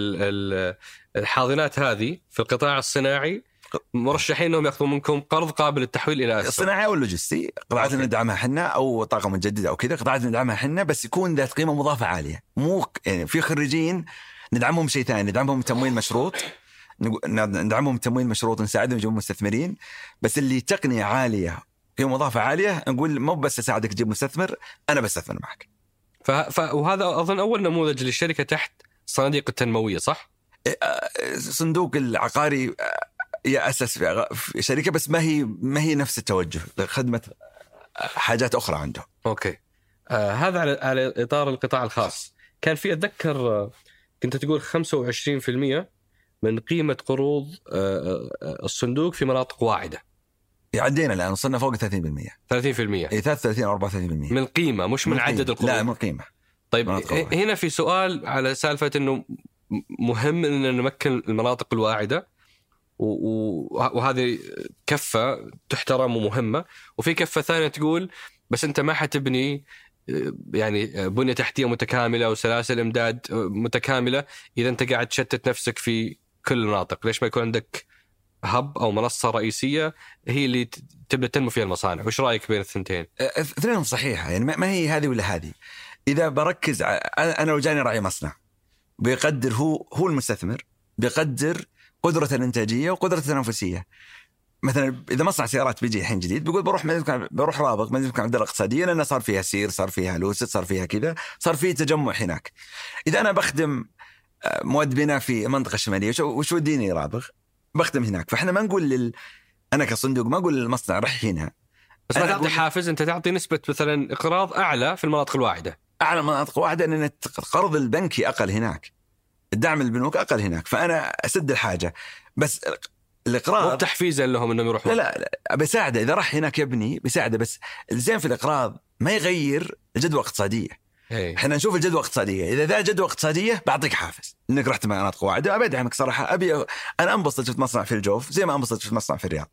الحاضنات هذه في القطاع الصناعي مرشحين انهم ياخذون منكم قرض قابل للتحويل الى اسهم. الصناعي او اللوجستي، قطاعات ندعمها احنا او طاقه متجدده او كذا، قطاعات ندعمها احنا بس يكون ذات قيمه مضافه عاليه. مو يعني في خريجين ندعمهم شيء ثاني، ندعمهم تمويل مشروط، ندعمهم تمويل مشروط، نساعدهم يجيبون مستثمرين، بس اللي تقنيه عاليه قيمه مضافه عاليه نقول مو بس اساعدك تجيب مستثمر، انا بستثمر معك. ف... ف... وهذا اظن اول نموذج للشركه تحت صناديق التنمويه، صح؟ صندوق العقاري يأسس في شركة بس ما هي ما هي نفس التوجه لخدمة حاجات أخرى عنده. أوكي. آه هذا على على إطار القطاع الخاص. كان في أتذكر آه كنت تقول خمسة وعشرين بالمئة من قيمة قروض آه آه الصندوق في مناطق واعدة. عدينا الآن وصلنا فوق ثلاثين بالمئة. ثلاثين بالمئة. إيه ثلاثة وثلاثين أو أربعة وثلاثين بالمئة. من قيمة مش من, من عدد القروض. لا من قيمة. طيب هنا في سؤال على سالفة إنه مهم إن نمكن المناطق الواعدة، وهذه كفة تحترم ومهمة، وفي كفة ثانية تقول بس أنت ما حتبني يعني بنية تحتية متكاملة وسلاسل إمداد متكاملة إذا أنت قاعد تشتت نفسك في كل المناطق. ليش ما يكون عندك هب أو منصة رئيسية هي اللي تبدأ تنمو فيها المصانع. وش رأيك بين الثنتين؟ اثنين صحيحة، يعني ما هي هذه ولا هذه. إذا بركز ع... أنا لو جاني راعي مصنع بيقدر هو هو المستثمر بيقدر قدرة الإنتاجية وقدرة التنافسية. مثلا إذا مصنع سيارات بيجي الحين جديد بيقول بروح مدينة بروح رابغ مدينة العدالة الاقتصادية لأن صار فيها سير، صار فيها لوست، صار فيها كذا، صار فيه تجمع هناك. إذا أنا بخدم مواد بناء في المنطقة الشمالية وش وديني رابغ بخدم هناك. فإحنا ما نقول لل... أنا كصندوق ما أقول للمصنع رح هنا، بس ما تعطي حافز، أنت تعطي نسبة مثلا إقراض أعلى في المناطق الواحدة، أعلى مناطق واحدة، أن القرض البنكي أقل هناك، الدعم البنوك أقل هناك، فأنا أسد الحاجة. بس الإقراض مو تحفيزا لهم إنهم يروحون. لا لا, لا بساعده إذا راح هناك يبني بساعده. بس الزين في الإقراض ما يغير الجدوى الاقتصادية. احنا نشوف الجدوى الاقتصادية، إذا ذا جدوى اقتصادية بعطيك حافز إنك رحت مناطق واحدة أبدعمك صراحة. أبي أنا أنبسط في مصنع في الجوف زي ما أنبسط في مصنع في الرياض.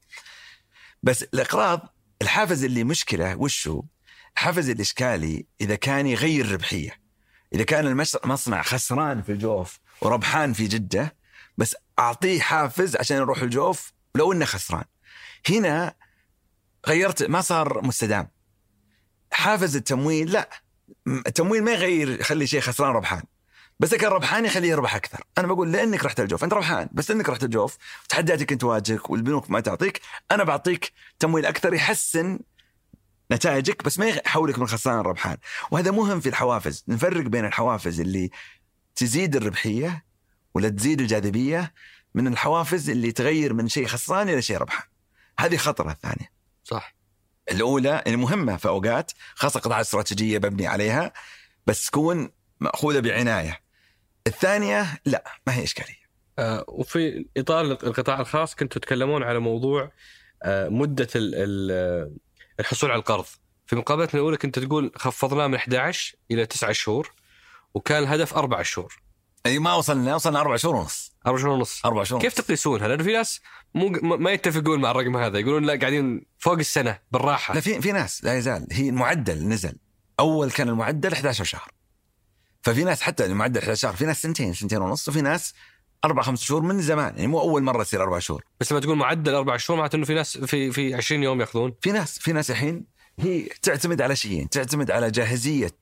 بس الإقراض الحافز اللي مشكلة وشو حافز الإشكالي إذا كان يغير ربحية. إذا كان المصنع خسران في الجوف وربحان في جدة بس أعطيه حافز عشان يروح الجوف لو إنه خسران، هنا غيرت ما صار مستدام. حافز التمويل لا، التمويل ما يغير يخلي شيء خسران ربحان، بس كان ربحان يخليه يربح أكثر. أنا بقول لأنك رحت الجوف أنت ربحان، بس لأنك رحت الجوف تحدياتك أنت واجهك والبنوك ما تعطيك، أنا بعطيك تمويل أكثر يحسن نتائجك بس ما يحولك من خسران ربحان. وهذا مهم في الحوافز، نفرق بين الحوافز اللي تزيد الربحية ولا تزيد الجاذبية من الحوافز اللي تغير من شيء خسران إلى شيء ربحان. هذه خطرة الثانية. صح. الأولى المهمة في أوقات خاصة قطاع استراتيجية ببني عليها بس تكون مأخوذة بعناية. الثانية لا ما هي إشكالية. آه وفي إطار القطاع الخاص كنتوا تتكلمون على موضوع آه مدة الحصول على القرض. في مقابلتنا الأولى كنت تقول خفضناه من أحد عشر إلى تسعة شهور وكان الهدف أربعة شهور. أي ما وصلنا وصلنا أربع شهور ونص. أربع شهور ونص. أربع شهور. كيف تقيسونها؟ لأنه في ناس مو ما يتفقون مع الرقم هذا، يقولون لا قاعدين فوق السنة بالراحة. لا في في ناس لا يزال هي المعدل نزل. أول كان المعدل أحد عشر شهر، ففي ناس حتى المعدل أحد عشر شهر، في ناس سنتين سنتين ونص، وفي ناس أربع خمس شهور من زمان، يعني مو أول مرة يصير أربع شهور. بس لما تقول معدل أربع شهور معناته إنه في ناس في في عشرين يوم يأخذون. في ناس في ناس الحين هي تعتمد على شيئين، تعتمد على جاهزية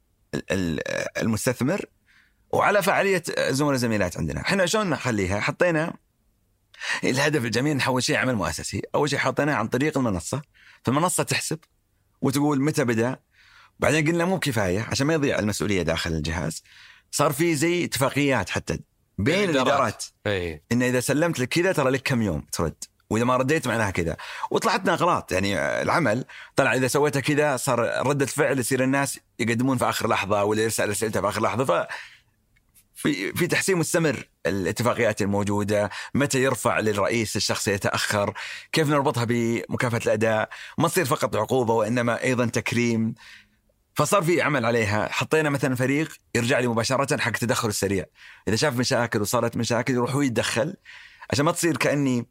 المستثمر وعلى فعالية زملاء زميلات عندنا. احنا شلون نخليها؟ حطينا الهدف الجميل نحول شيء عمل مؤسسي. أول شيء حطيناه عن طريق المنصة، فالمنصة تحسب وتقول متى بدأ. بعدين قلنا مو كفاية عشان ما يضيع المسؤولية داخل الجهاز، صار في زي اتفاقيات حتى بين الإدارات أي. إن إذا سلمت لك كذا ترى لك كم يوم ترد، وإذا ما رديت معناها كذا. وطلعتنا أغلاط، يعني العمل طلع إذا سويتها كذا صار ردة فعل يصير الناس يقدمون في آخر لحظة ولا يرسل أسئلته في آخر لحظة. ف في في تحسين مستمر الاتفاقيات الموجودة، متى يرفع للرئيس الشخص يتأخر، كيف نربطها بمكافأة الأداء، ما تصير فقط عقوبة وإنما أيضا تكريم. فصار في عمل عليها. حطينا مثلا فريق يرجع لي مباشرة حق التدخل السريع، إذا شاف مشاكل وصارت مشاكل يروح هو يتدخل، عشان ما تصير كأني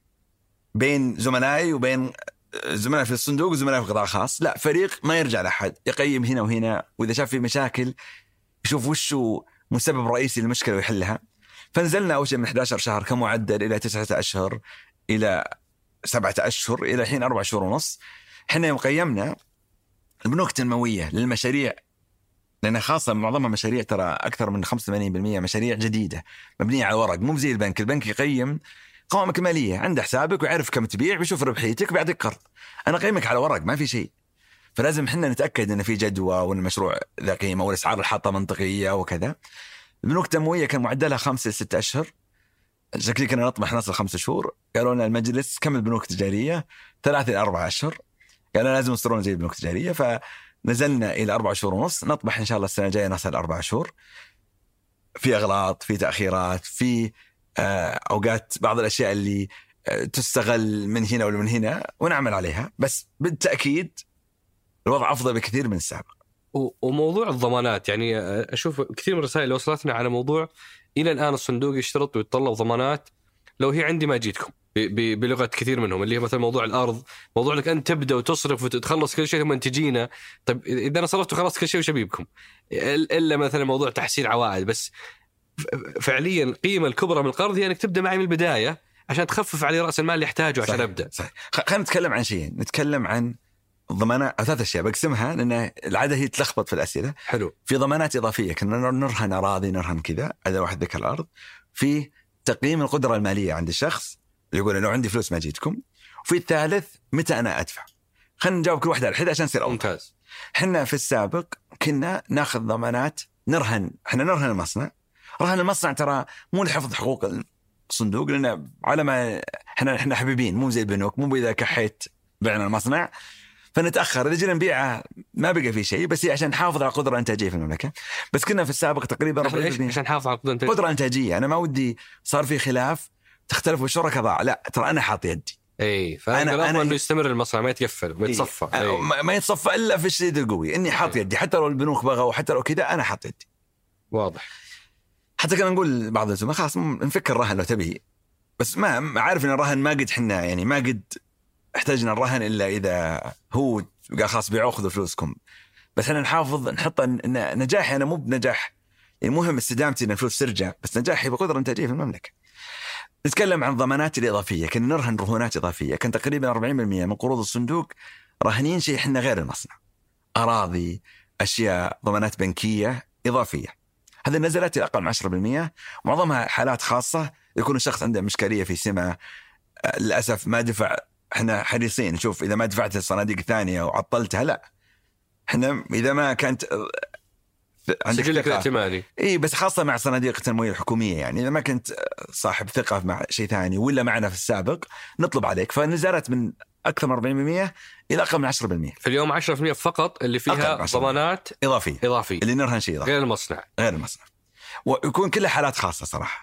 بين زملائي وبين زملاء في الصندوق وزملاء في القطاع الخاص. لا، فريق ما يرجع لأحد، يقيم هنا وهنا، وإذا شاف في مشاكل يشوف وشو مسبب رئيسي للمشكلة ويحلها. فنزلنا أول شيء من أحد عشر شهر كمعدل إلى تسعة أشهر إلى سبعة أشهر إلى الحين أربع شهور ونص. حنا يوم قيمنا البنوك التنموية للمشاريع، لأن خاصة معظمها مشاريع ترى أكثر من خمسة وثمانين بالمئة مشاريع جديدة مبنية على ورق، مو زي البنك. البنك يقيم قوائمك المالية، عنده حسابك ويعرف كم تبيع ويشوف ربحيتك ويعطيك قرض. أنا قيمك على ورق ما في شيء، فلازم حنا نتأكد أن في جدوى وأن المشروع ذا قيمة والأسعار الحاطة منطقية وكذا. البنوك التنموية كان معدلها خمسة لستة أشهر، شكلي كنا نطمح نصل خمسة شهور. قالوا لنا المجلس كم البنوك التجارية؟ ثلاثة إلى أربعة أشهر. قالوا لازم يصيرون زي البنوك التجارية، فنزلنا إلى أربع شهور ونص. نطمح إن شاء الله السنة الجاية نصل أربع شهور. في أغلاط، في تأخيرات، في أوقات بعض الأشياء اللي تستغل من هنا ولا من هنا ونعمل عليها، بس بالتأكيد الوضع أفضل بكثير من السابق. وموضوع الضمانات، يعني أشوف كثير من الرسائل اللي وصلتنا على موضوع إلى الآن الصندوق يشترط ويتطلب ضمانات لو هي عندي ما جيتكم، بلغة كثير منهم اللي هي مثلا موضوع الأرض، موضوع لك أنت تبدأ وتصرف وتخلص كل شيء ثم تجينا. طيب إذا أنا صرفت وخلصت كل شيء وشبيبكم، إلا مثلا موضوع تحصيل عوائد. بس فعليا القيمة الكبرى من القرض هي أنك تبدأ معي من البداية عشان تخفف عليه رأس المال اللي يحتاجه عشان أبدأ. صحيح. خلينا نتكلم عن شيء، نتكلم عن ضمانات، ثلاث أشياء بقسمها لأن العادة هي تلخبط في الأسئلة. حلو. في ضمانات إضافية كنا نرهن أراضي، نرهن كذا، هذا واحد ذكر الأرض. في تقييم القدرة المالية عند الشخص يقول لو عندي فلوس ما جيتكم. وفي الثالث متى أنا أدفع. خلينا نجاوب كل واحدة على الحدة عشان نصير أوضح. ممتاز. حنا في السابق كنا ناخذ ضمانات، نرهن، حنا نرهن المصنع. رهن المصنع ترى مو لحفظ حقوق الصندوق، لأن على ما حنا حنا حبيبين، مو زي البنوك، مو إذا كحيت بعنا المصنع فنتأخر، إذا جينا نبيعه ما بقى في شيء، بس هي عشان نحافظ على القدرة الإنتاجية في المملكة. بس كنا في السابق تقريبا عشان نحافظ على القدرة الإنتاجية. قدرة إنتاجية. أنا ما ودي صار في خلاف تختلف والشركة ضاع، لا ترى أنا حاط يدي. اي فانا انا انه يستمر المصنع ما يتقفل ما يتصفى. إيه؟ ما يتصفى الا في الشيء القوي، اني حاط يدي حتى لو البنوك بغوا وحتى لو كذا انا حاط يدي. واضح. حتى كنا نقول بعض الزملاء خلاص نفكر الرهن لو تبي، بس ما عارف ان الرهن ما قد حنا يعني ما قد احتاجنا الرهن الا اذا هو قال خلاص بيعوا خذوا فلوسكم. بس احنا نحافظ نحط ان نجاحي انا مو بنجاح يعني مهم استدامتي ان الفلوس ترجع، بس نجاحي بقدرة انتاجية في المملكة. نتكلم عن الضمانات الإضافية. كنا نرهن رهونات إضافية، كان تقريبا أربعين بالمئة من قروض الصندوق راهنين شيء إحنا غير المصنع، أراضي، أشياء، ضمانات بنكية إضافية. هذه نزلت إلى أقل من عشرة بالمئة، معظمها حالات خاصة يكون الشخص عنده مشكلة في سمة للأسف ما دفع. إحنا حريصين نشوف إذا ما دفعت الصناديق الثانية وعطلتها، لا إحنا إذا ما كانت سجلك الائتماني اي بس خاصه مع صناديق التنمويه الحكوميه، يعني اذا ما كنت صاحب ثقه مع شيء ثاني ولا معنا في السابق نطلب عليك. فنزلت من اكثر من أربعين بالمئة الى اقل من عشرة بالمئة. في اليوم عشرة بالمئة فقط اللي فيها ضمانات اضافيه اضافيه اللي نرهن شيء إضافي. غير المصنع غير المصنع ويكون كلها حالات خاصه صراحه.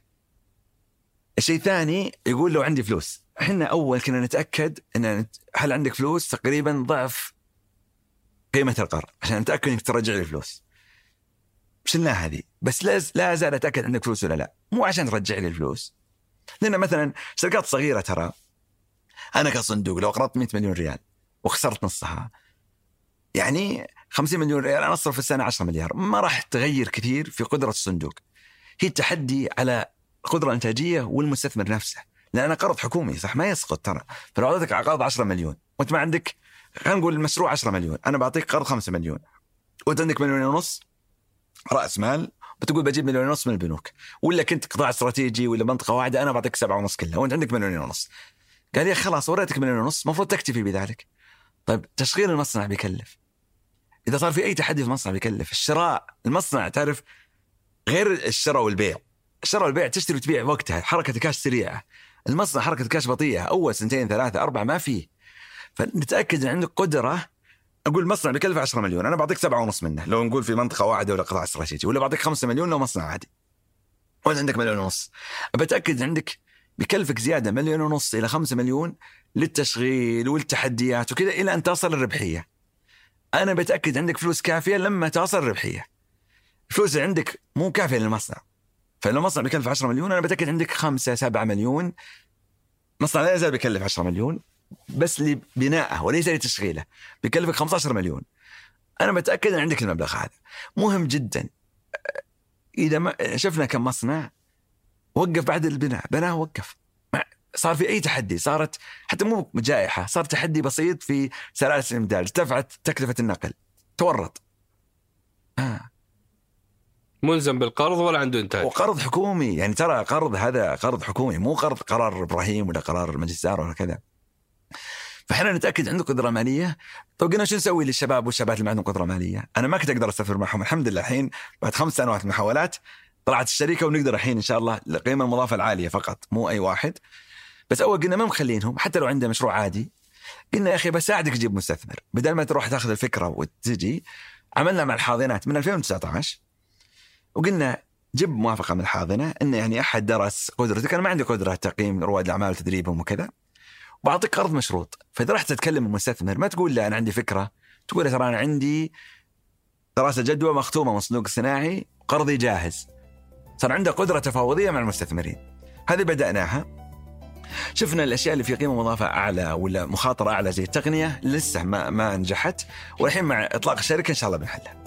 الشيء الثاني يقول لو عندي فلوس، احنا اول كنا نتاكد ان هل عندك فلوس تقريبا ضعف قيمه القرض عشان نتاكد انك ترجع لي فلوس. شلنا هذه، بس لا لا زال أتأكد عندك فلوس ولا لا، مو عشان ترجع لي الفلوس. لأن مثلا شركات صغيرة ترى أنا كصندوق لو قرضت مئة مليون ريال وخسرت نصها، يعني خمسين مليون ريال أنا أصرف في السنة عشرة مليار، ما راح تغير كثير في قدرة الصندوق. هي التحدي على القدرة الإنتاجية والمستثمر نفسه، لأن أنا قرض حكومي صح ما يسقط ترى. فلو أعطيتك عقد عشرة مليون وأنت ما عندك، خلينا نقول المشروع عشرة مليون، أنا بعطيك قرض خمسة مليون وأنت عندك مليون ونص رأس مال، بتقول بجيب مليون ونص من البنوك، ولا كنت قطاع استراتيجي ولا منطقة واحدة أنا بعطيك سبعة ونص كلها وأنت عندك مليون ونص. قال لي خلاص وريتك مليون ونص مفروض تكتفي بذلك. طيب تشغيل المصنع بيكلف، إذا صار في أي تحدي في المصنع بيكلف. الشراء المصنع تعرف غير الشراء والبيع، الشراء والبيع تشتري وتبيع وقتها، حركة كاش سريعة. المصنع حركة كاش بطيئة، أول سنتين ثلاثة أربعة ما فيه. فنتأكد أن عندك قدرة. أقول مصنع بيكلف عشرة مليون أنا بعطيك سبعة ونص منه لو نقول في منطقة واحدة ولا قطاع استراتيجي، ولا بعطيك خمسة مليون لو مصنع عادي وأنت عندك مليون ونص. بتأكد عندك بيكلفك زيادة مليون ونص إلى خمسة مليون للتشغيل والتحديات وكذا إلى أن تصل الربحية. أنا بتأكد عندك فلوس كافية لما تصل الربحية. الفلوس اللي عندك مو كافية للمصنع، فلو مصنع بيكلف عشرة مليون أنا بتأكد عندك خمسة سبعة مليون. مصنع لا يزال بيكلف عشرة مليون بس لبنائه وليس لتشغيله، بيكلفك خمسة عشر مليون. أنا متأكد أن عندك المبلغ هذا. مهم جدا إذا ما شفنا كم مصنع وقف بعد البناء، بناه وقف، صار في أي تحدي، صارت حتى مو جائحة، صار تحدي بسيط في سلاسل الإمداد، ارتفعت تكلفة النقل، تورط آه. ملزم بالقرض ولا عنده إنتاج، وقرض حكومي. يعني ترى قرض هذا قرض حكومي مو قرض قرار إبراهيم ولا قرار مجلس الإدارة ولا كذا. فحنا نتأكد عنده قدرة مالية. طيب قلنا شو نسوي للشباب والشباب اللي ما عندهم قدرة مالية؟ أنا ما كنت أقدر أستثمر معهم، الحمد لله الحين بعد خمس سنوات محاولات طلعت الشركة ونقدر الحين إن شاء الله القيمة المضافة العالية فقط مو أي واحد. بس أول قلنا ما مخلينهم حتى لو عنده مشروع عادي، قلنا يا أخي بساعدك تجيب مستثمر بدل ما تروح تأخذ الفكرة وتجي. عملنا مع الحاضنات من ألفين وتسعة عشر وقلنا جيب موافقة من الحاضنة إن يعني أحد درس قدرتك، أنا ما عندي قدرة تقييم رواد الأعمال وتدريبهم وكذا، بعطيك قرض مشروط. فإذا رحت تتكلم المستثمر ما تقول لا أنا عندي فكرة، تقول ترى أنا عندي دراسة جدوى مختومة من الصندوق الصناعي قرضي جاهز. صار عنده قدرة تفاوضية مع المستثمرين. هذه بدأناها. شفنا الأشياء اللي في قيمة مضافة أعلى ولا مخاطرة أعلى زي التقنية لسه ما ما نجحت، والحين مع إطلاق الشركة إن شاء الله بنحلها.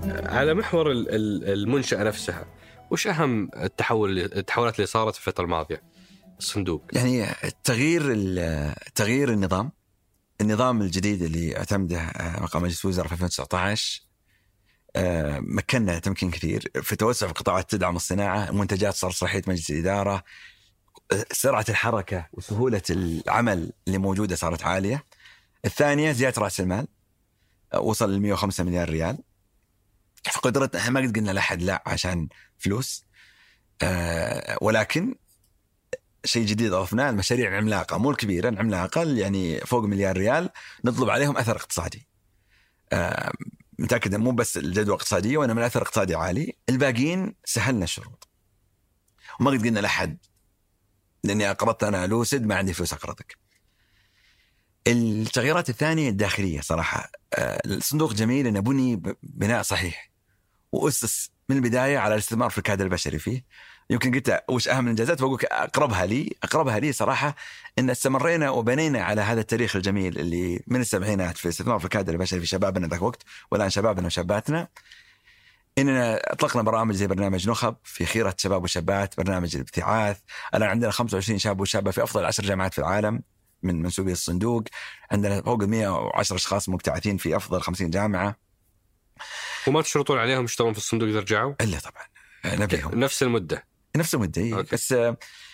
على محور المنشأة نفسها، وش أهم التحول التحولات اللي صارت في الفترة الماضية الصندوق؟ يعني تغيير تغيير النظام النظام الجديد اللي اعتمده مقام مجلس الوزراء في ألفين وتسعة عشر مكننا تمكين كثير في توسع في قطاعات تدعم الصناعة، المنتجات صار صلاحية مجلس الإدارة، سرعة الحركة وسهولة العمل اللي موجودة صارت عالية. الثانية زيادة رأس المال وصل ل مئة وخمسة مليار ريال. فقدرتنا ما قد قلنا لأحد لا عشان فلوس، أه ولكن شيء جديد أضفناه، المشاريع العملاقة مو الكبيرة، العملاقة يعني فوق مليار ريال نطلب عليهم أثر اقتصادي. أه متأكد مو بس الجدوى اقتصادية وإنما الأثر اقتصادي عالي. الباقيين سهلنا الشروط وما قد قلنا لأحد لأني أقرضت أنا لوسد ما عندي فلوس أقرضك. التغييرات الثانية الداخلية صراحة، أه الصندوق جميل إنه بني بناء صحيح وأسس من البداية على الاستثمار في الكادر البشري فيه. يمكن قلت وش أهم الإنجازات وأقول أقربها لي أقربها لي صراحة إن استمرينا وبنينا على هذا التاريخ الجميل اللي من السبعينات في الاستثمار في الكادر البشري في شبابنا ذاك وقت والآن شبابنا وشاباتنا. إننا أطلقنا برامج زي برنامج نخب في خيرة شباب وشابات، برنامج الابتعاث. الآن عندنا خمسة وعشرين شاب وشابة في أفضل عشر جامعات في العالم من منسوبي الصندوق. عندنا فوق مئة وعشرة أشخاص مبتعثين في أفضل خمسين جامعة. وما تشرطون عليهم يشتغلون في الصندوق إذا رجعوا؟ إلا طبعا نبيهم نفس المدة نفس المدة. بس آه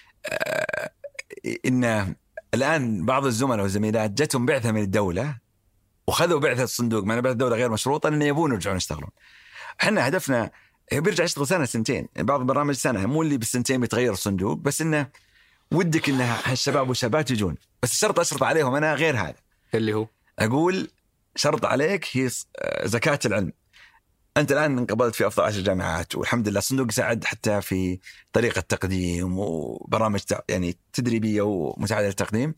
إن الآن بعض الزملاء والزميلات جتهم بعثة من الدولة وخذوا بعثة الصندوق، مع بعثة الدولة غير مشروطة لأن يبون يرجعون يشتغلون. إحنا هدفنا بيرجع يشتغل سنة سنتين، بعض البرامج سنة، مو اللي بالسنتين بيتغير الصندوق، بس إنه ودك إن هالشباب والشابات يجون. بس الشرط أشرط عليهم أنا غير هذا اللي هو أقول شرط عليك هي زكاة العلم. أنت الآن انقبلت في أفضل عشر جامعات والحمد لله الصندوق ساعد حتى في طريقة تقديم وبرامج يعني تدريبية ومساعدة للتقديم.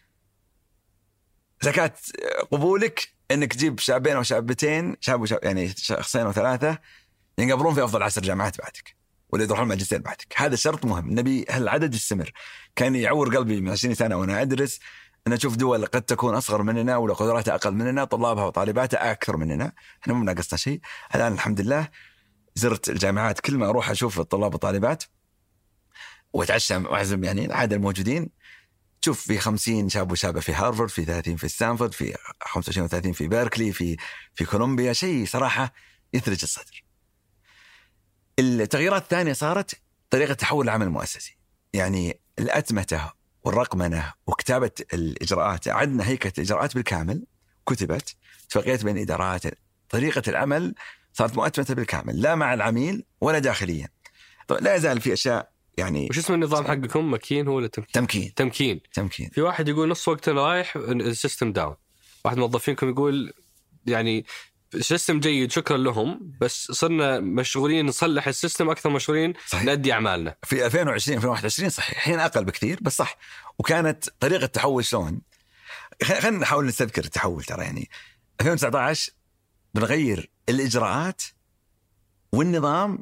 زكاة قبولك أنك تجيب شابين أو شابتين، شاب وشاب يعني شخصين وثلاثة ينقبلون في أفضل عشر جامعات بعدك ولا يروحون الماجستير بعدك. هذا شرط مهم، نبي هالعدد يستمر. كان يعور قلبي من عشرين سنة وأنا أدرس أن أشوف دول قد تكون أصغر مننا ولا قدراتها أقل مننا، طلابها وطالباتها أكثر مننا، إحنا مو ناقصنا شيء. الآن الحمد لله زرت الجامعات، كل ما أروح أشوف الطلاب والطالبات وأتعشى وأعزم يعني العدد الموجودين، تشوف في خمسين شاب وشابة في هارفارد، في ثلاثين في ستانفورد، في خمسة وعشرين وثلاثين في بيركلي، في في كولومبيا. شيء صراحة يثلج الصدر. التغييرات الثانية صارت طريقة تحول العمل المؤسسي، يعني الأتمتة والرقمنة وكتابة الإجراءات. عندنا هيكلة الإجراءات بالكامل كتبت، اتفاقيات بين الإدارات، طريقة العمل صارت مؤتمتة بالكامل، لا مع العميل ولا داخليا. طبعا لا يزال في أشياء يعني. وش اسم النظام حقكم؟ مكين هو ولا تمكين؟ تمكين تمكين تمكين. في واحد يقول نص وقت رايح السيستم داون، واحد موظفينكم يقول يعني السيستم جيد شكرا لهم بس صرنا مشغولين نصلح السيستم أكثر مشغولين نأدي أعمالنا. في ألفين وعشرين ألفين وواحد وعشرين صحيح حين أقل بكثير بس صح. وكانت طريقة التحول شلون؟ خلينا نحاول نستذكر التحول. ترى يعني ألفين وتسعة عشر بنغير الإجراءات والنظام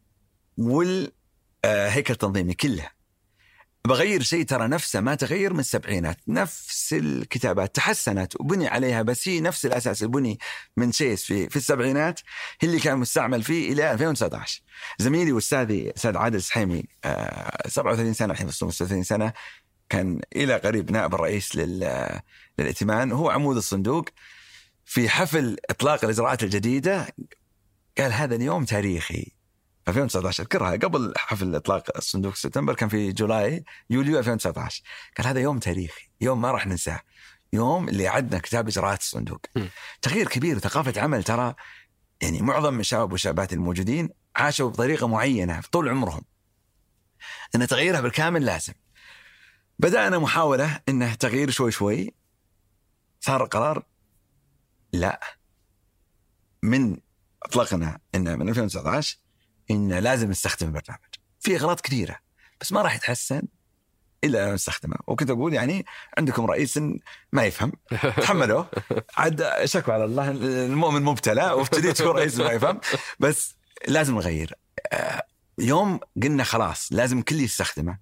والهيكل التنظيمي كله. بغير شيء ترى نفسه ما تغير من السبعينات، نفس الكتابات تحسنت وبني عليها، بس هي نفس الأساس البني من شيس في في السبعينات هي اللي كان مستعمل فيه إلى ألفين وتسعة عشر. زميلي والأستاذي أستاذ عادل سحيمي آه سبعة وثلاثين سنة الحين في ثلاثين سنة، كان إلى قريب نائب الرئيس للائتمان، هو عمود الصندوق. في حفل إطلاق الإجراءات الجديدة قال هذا اليوم تاريخي. ألفين وتسعة عشر أذكرها قبل حفل إطلاق الصندوق سبتمبر، كان في جولاي يوليو ألفين وتسعة عشر. قال هذا يوم تاريخي، يوم ما راح ننساه، يوم اللي عدنا كتاب إجراءات الصندوق. م. تغيير كبير وثقافة عمل. ترى يعني معظم من الشباب والشابات الموجودين عاشوا بطريقة معينة في طول عمرهم، أن تغييرها بالكامل لازم. بدأنا محاولة أنه تغيير شوي شوي، صار قرار لا من أطلقنا أنه من ألفين وتسعة عشر إن لازم نستخدم البرنامج. في أغراض كثيرة بس ما راح يتحسن إلا نستخدمه. وكنت أقول يعني عندكم رئيس ما يفهم، تحملوه عاد شكوا على الله، المؤمن مبتلى وابتديت تكون رئيس ما يفهم، بس لازم نغير. يوم قلنا خلاص لازم كل يستخدمه،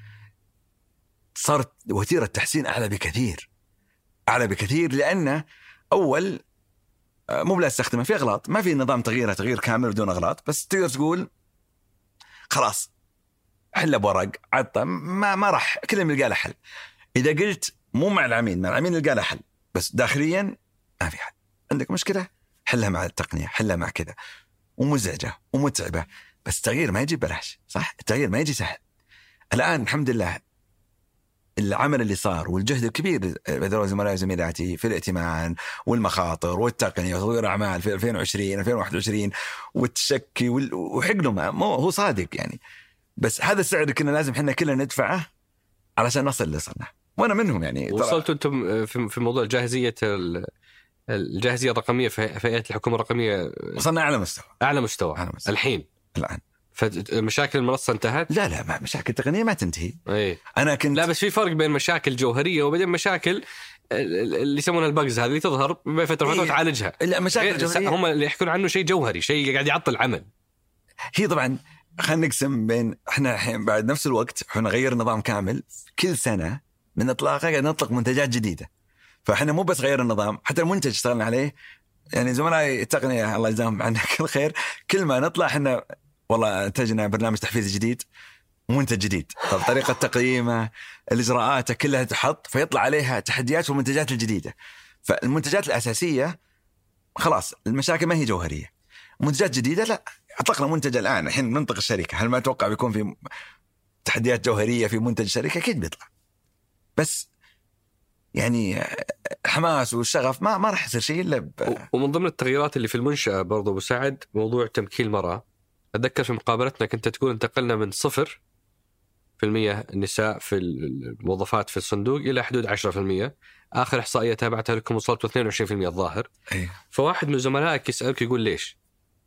صارت وتيرة التحسين أعلى بكثير أعلى بكثير. لأنه أول مو بلا استخدمها في أغلاط، ما في نظام تغييرها تغيير كامل بدون أغلاط، بس تقدر تقول خلاص حل بورق عطة ما ما راح كل اللي يلقى له حل. إذا قلت مو مع العميل، مع العميل يلقى له حل، بس داخليا ما في حل. عندك مشكلة حلها مع التقنية، حلها مع كذا، ومزعجة ومتعبة، بس التغيير ما يجي بلاش، صح؟ التغيير ما يجي سهل. الآن الحمد لله العمل اللي صار والجهد الكبير بذلوا زملاء وزميلاتي في الائتمان والمخاطر والتقنية وتطوير الأعمال في ألفين وعشرين ألفين وواحد وعشرين والتشكي وحقنه مو هو صادق يعني، بس هذا السعر اللي كنا لازم حنا كلنا ندفعه علشان نصل اللي صرنا، وأنا منهم يعني. وصلتوا أنتم في موضوع الجاهزية الجاهزية الرقمية في هيئة الحكومة الرقمية، وصلنا أعلى مستوى أعلى مستوى, أعلى مستوى. الحين الآن فمشاكل المنصة انتهت؟ لا لا ما مشاكل تقنية ما تنتهي. أيه. أنا كنت لا بس في فرق بين مشاكل جوهرية وبين مشاكل اللي يسمونها البجز هذه اللي تظهر بفترة فترة إيه. تعالجها. لا مشاكل جوهرية هم اللي يحكون عنه شيء جوهري، شيء قاعد يعطل العمل. هي طبعا خلينا نقسم بين احنا الحين بعد نفس الوقت احنا غير نظام كامل كل سنة من اطلاقه قاعد نطلق منتجات جديدة، فاحنا مو بس غير النظام حتى المنتج اشتغلنا عليه. يعني زملائي التقنية الله يجزاهم عنا كل خير، كل ما نطلع احنا والله انتجنا برنامج تحفيز جديد، منتج جديد، طب طريقة تقييمه الإجراءات كلها تحط فيطلع عليها تحديات والمنتجات الجديدة. فالمنتجات الأساسية خلاص المشاكل ما هي جوهرية، منتجات جديدة لا. أطلقنا منتج الآن الحين ننطق الشركة، هل ما أتوقع بيكون في تحديات جوهرية في منتج الشركة؟ أكيد بيطلع، بس يعني حماس والشغف ما ما راح يصير شيء إلا ب... ومن ضمن التغييرات اللي في المنشأة برضو بساعد موضوع تمكين المرأة. أتذكر في مقابلتنا كنت تقول انتقلنا من صفر في المية النساء في الموظفات في الصندوق إلى حدود عشرة في المية. آخر إحصائية تابعتها لكم وصلت اثنين وعشرين في المية الظاهر. أيه. فواحد من زملائك يسألك يقول ليش؟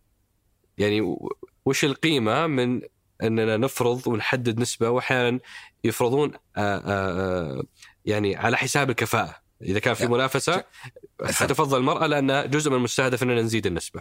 يعني وش القيمة من أننا نفرض ونحدد نسبة، وأحيانا يفرضون آآ آآ يعني على حساب الكفاءة. إذا كان في منافسة حتفضل المرأة لأنها جزء من المستهدف أننا نزيد النسبة.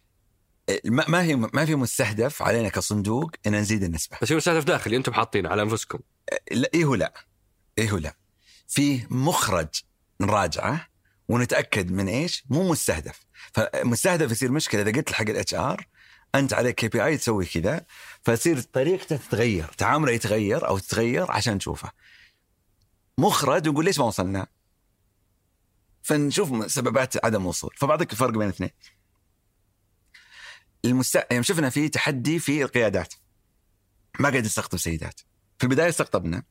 ما هي ما في مستهدف علينا كصندوق ان نزيد النسبه، بس في مستهدف داخلي انتم حاطينه على انفسكم. لا ايه لا ايه لا في مخرج نراجعه ونتاكد من ايش مو مستهدف. فمستهدف يصير مشكله اذا قلت لحق الاتش ار انت عليك كي بي اي تسوي كذا، فتصير طريقته تتغير، تعامله يتغير او تتغير عشان نشوفه. مخرج ونقول ليش ما وصلنا، فنشوف سببات عدم وصول. فبعضك الفرق بين الاثنين. المست... يعني شفنا في تحدي في القيادات، ما قاعد يستقطب سيدات. في البداية استقطبنا،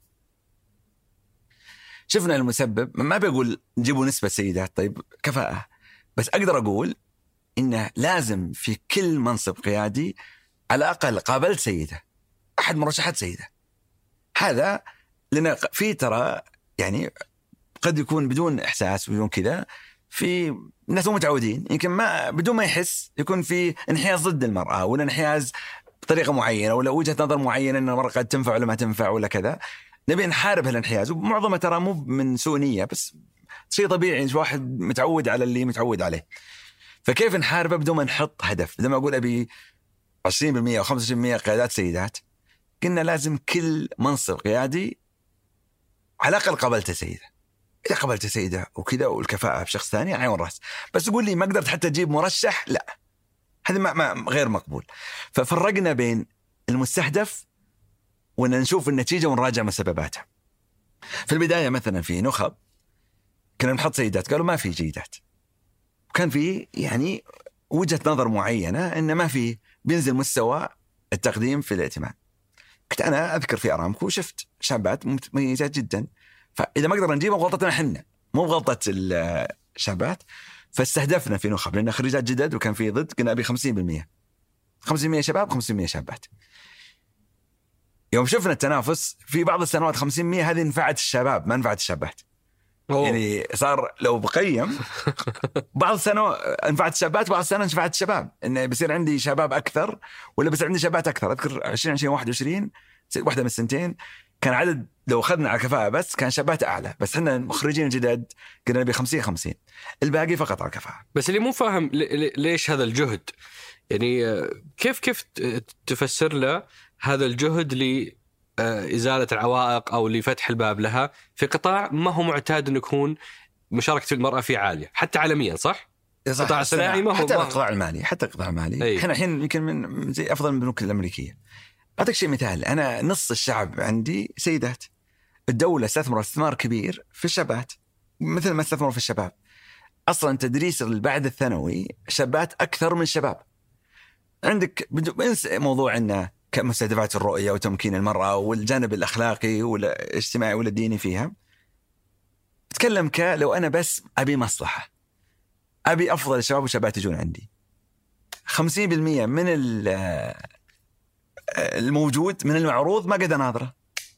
شفنا المسبب. ما بقول نجيبوا نسبة سيدات طيب كفاءة، بس أقدر أقول إنه لازم في كل منصب قيادي على الأقل قابلت سيدة، أحد مرشحات سيدة. هذا لأن في ترى يعني قد يكون بدون إحساس بدون كذا، في الناس متعودين يمكن ما بدون ما يحس يكون في انحياز ضد المرأة ولا انحياز بطريقة معينة ولا وجهة نظر معينة أن المرأة قد تنفع ولا ما تنفع ولا كذا. نبي نحارب هالانحياز، ومعظمه ترى مو من سوء نية، بس شيء طبيعي، واحد متعود على اللي متعود عليه. فكيف نحاربه بدون ما نحط هدف؟ لما أقول أبي عشرين بالمئة أو خمسة وعشرين بالمئة قيادات سيدات، قلنا لازم كل منصب قيادي على الأقل قابلته سيدة. إذا قبلت سيدة وكذا والكفاءة بشخص ثاني عين والرأس، بس تقول لي ما قدرت حتى تجيب مرشح، لا هذا ما, ما غير مقبول. ففرقنا بين المستهدف وأن نشوف النتيجة ونراجع مسبباتها. في البداية مثلا في نخب كنا نحط سيدات، قالوا ما في جيدات، وكان في يعني وجهة نظر معينة إن ما في بينزل مستوى التقديم في الائتمان. كنت أنا أذكر في أرامكو وشفت شابات مميزات جدا، فإذا ما قدرنا نجيبها غلطتنا حنا مو بغلطة الشابات. فاستهدفنا في نخب لأن خريجات جدد وكان في ضد، قلنا أبي خمسين بالمئة خمسين بالمئة شباب خمسين بالمئة شابات. يوم شفنا التنافس في بعض السنوات خمسين بالمئة هذه نفعت الشباب ما نفعت الشابات. أوه. يعني صار لو بقيم بعض السنوات نفعت الشابات بعض السنوات نفعت الشباب، إنه بيصير عندي شباب أكثر ولا بيصير عندي شابات أكثر. أذكر عشرين عشرين واحد وعشرين واحدة من السنتين كان عدد لو أخذنا على كفاءة بس كان شابات أعلى، بس إحنا مخرجين الجداد قلنا نبي خمسين خمسين، الباقي فقط على كفاءة. بس اللي مو فاهم ليش هذا الجهد، يعني كيف كيف تفسر له هذا الجهد لإزالة العوائق أو لفتح الباب لها في قطاع ما هو معتاد أن يكون مشاركة المرأة فيه عالية حتى عالميا، صح؟ القطاع الصناعي ما هو حتى ما... القطاع المالي حتى القطاع المالي أي. احنا الحين يمكن من زي افضل من البنوك الامريكيه. اعطيك شيء مثال، انا نص الشعب عندي سيدات. الدوله استثمر استثمار كبير في الشابات مثل ما استثمروا في الشباب. اصلا تدريس بعد الثانوي شابات اكثر من الشباب. عندك موضوع انه كمستهدفات الرؤيه وتمكين المراه والجانب الاخلاقي والاجتماعي والديني فيها. اتكلم ك لو انا بس ابي مصلحه، ابي افضل الشباب والشابات يجون عندي، خمسين بالمئة من الموجود من المعروض ما قد اناظره.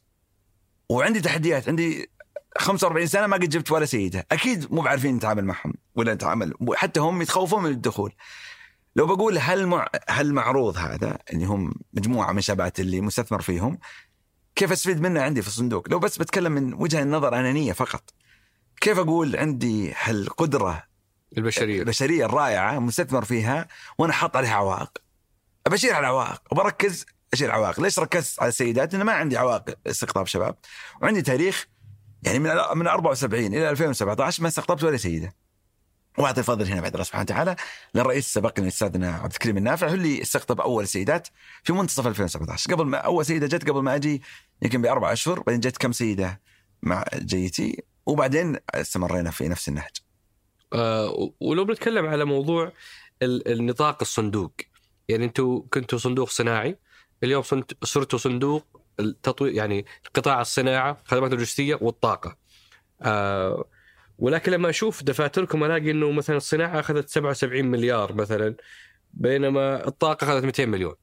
وعندي تحديات، عندي خمسة وأربعين سنه ما قد جبت ولا سيده، اكيد مو بعارفين نتعامل معهم ولا نتعامل، حتى هم يتخوفون من الدخول. لو بقول هل مع... هل معروض هذا اللي هم مجموعه من شباب اللي مستثمر فيهم كيف استفيد منه عندي في الصندوق؟ لو بس بتكلم من وجهه نظر انانيه فقط، كيف اقول عندي هالقدره البشريه البشريه الرائعه مستثمر فيها وانا حاط عليها عوائق؟ ابشير على العوائق وبركز اشيل عوائق. ليش ركزت على السيدات؟ انا ما عندي عوائق استقطاب شباب، وعندي تاريخ يعني من من أربعة وسبعين الى ألفين وسبعة عشر ما استقطبت ولا سيده. واعطي فضل هنا بعد الله سبحانه وتعالى للرئيس السابق الاستاذنا عبد الكريم النافع، هو اللي استقطب اول سيدات في منتصف ألفين وسبعة عشر. قبل ما اول سيده جت قبل ما اجي يمكن باربع اشهر، بعدين جت كم سيده مع جيتي، وبعدين استمرينا في نفس النهج. أه ولو بنتكلم على موضوع النطاق الصندوق، يعني انتوا كنتوا صندوق صناعي، اليوم صرتوا صندوق التطوير، يعني قطاع الصناعه، خدمات اللوجستيه والطاقه. أه ولكن لما اشوف دفاتركم الاقي انه مثلا الصناعه اخذت سبعة وسبعين مليار مثلا، بينما الطاقه اخذت مئتين مليون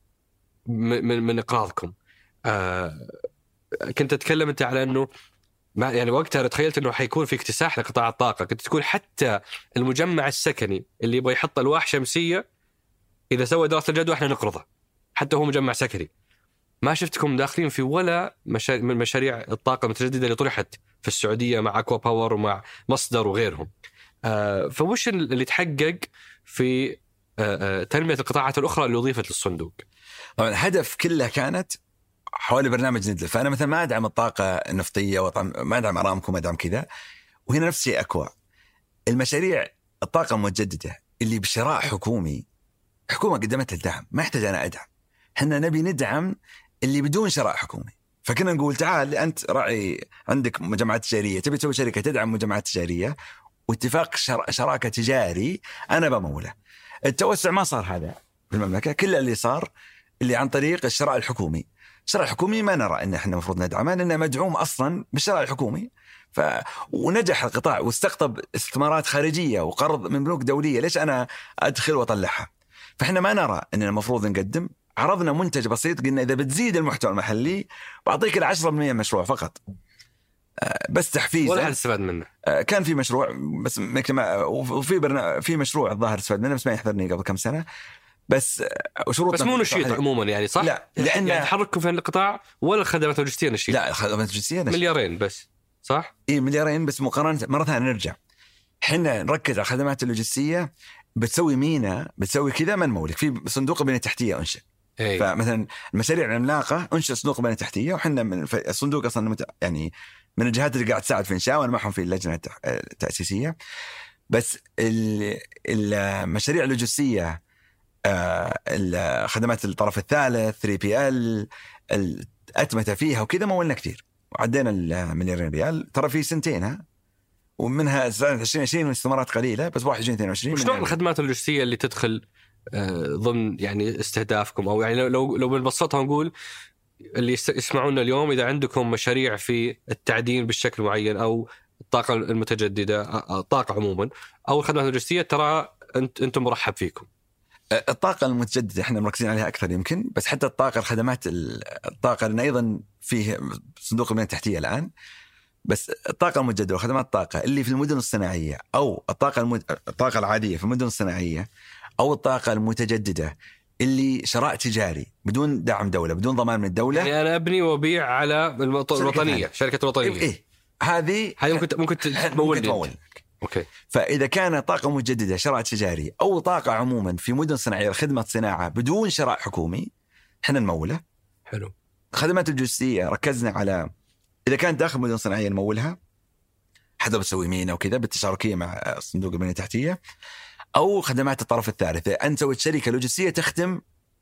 من من اقراضكم. أه كنت اتكلم انت على انه ما يعني وقتها تخيلت انه حيكون في اكتساح لقطاع الطاقه، كنت تقول حتى المجمع السكني اللي يبغى يحط الواح شمسيه اذا سوى دراسه الجدوى احنا نقرضه، حتى هو مجمع سكني. ما شفتكم داخلين في ولا مشاريع من مشاريع الطاقه المتجدده اللي طرحت في السعوديه مع اكوا باور ومع مصدر وغيرهم. آه فوش اللي تحقق في آه آه تنميه القطاعات الاخرى اللي اضيفت للصندوق؟ طبعا الهدف كله كانت حوالي برنامج ندلة. فأنا مثلا ما أدعم الطاقة النفطية وطعم، ما أدعم أرامكو، ما أدعم كذا. وهنا نفس الشيء أكوا. المشاريع الطاقة المتجددة اللي بشراء حكومي، حكومة قدمت الدعم، ما يحتاج أنا أدعم. حنا نبي ندعم اللي بدون شراء حكومي. فكنا نقول تعال أنت راعي عندك مجمعات تجارية، تبي تسوي شركة تدعم مجمعات تجارية واتفاق شر... شراكة تجاري، أنا بموله. التوسع ما صار هذا في المملكة، كل اللي صار اللي عن طريق الشراء الحكومي. الشراء الحكومي ما نرى ان احنا المفروض ندعمه لانه مدعوم اصلا بالشراء الحكومي. ف ونجح القطاع واستقطب استثمارات خارجيه وقرض من بنوك دوليه، ليش انا ادخل واطلعها؟ فاحنا ما نرى اننا المفروض نقدم. عرضنا منتج بسيط، قلنا اذا بتزيد المحتوى المحلي بعطيك العشرة بالمئة مشروع فقط، بس تحفيز. ولا حد استفاد منه. كان في مشروع بس وفي برنا... في مشروع الظاهر استفاد منه بس ما يحضرني قبل كم سنه، بس وشروط بس مو نشيط عموما يعني صح؟ لا لأن يعني تحرككم في القطاع ولا الخدمات اللوجستيه نشيط؟ لا الخدمات اللوجستيه نشيط. مليارين بس صح؟ اي مليارين بس مقارنه. مرة ثانية نرجع حنا نركز على الخدمات اللوجستيه. بتسوي مينا بتسوي كذا ما نمولك في صندوق بنية تحتيه انشئ. أي. فمثلا المشاريع العملاقه انشئ صندوق بنية تحتيه، وحنا من الصندوق اصلا يعني من الجهات اللي قاعد تساعد في انشاء، وانا معهم في اللجنه التاسيسيه. بس المشاريع اللوجستيه، آه خدمات الطرف الثالث ثري بي إل الأتمتة فيها وكذا مولنا كثير وعدينا المليارين ريال ترى في سنتين، ها ومنها سنة عشرين عشرين واستثمارات قليلة بس واحد وعشرين اثنين وعشرين. وشلون الخدمات اللوجستية اللي تدخل آه ضمن يعني استهدافكم؟ أو يعني لو لو بنبسطها نقول اللي يسمعونا اليوم، إذا عندكم مشاريع في التعدين بالشكل معين أو الطاقة المتجددة، الطاقة عموما أو الخدمات اللوجستية، ترى أنت أنتم مرحب فيكم. الطاقة المتجددة احنا مركزين عليها أكثر يمكن، بس حتى الطاقة الخدمات الطاقة لأن أيضا فيه صندوق البنية التحتية الآن. بس الطاقة المتجددة وخدمات الطاقة اللي في المدن الصناعية أو الطاقة المد... الطاقة العادية في المدن الصناعية أو الطاقة المتجددة اللي شراء تجاري بدون دعم دولة بدون ضمان من الدولة. يعني أنا أبني وبيع على الوطنية، شركة الوطنية. إيه هذه هذه ممكن ممكن تمول. أوكي. فإذا كان طاقة متجددة شراء تجاري أو طاقة عموما في مدن صناعية خدمة صناعة بدون شراء حكومي احنا نموله. حلو. خدمات اللوجستية ركزنا على إذا كانت داخل مدن صناعية نمولها، حتى بتسوي مينا وكذا بالتشاركية مع صندوق البنية التحتية، أو خدمات الطرف الثالث. أنت سويت شركة لوجستية تخدم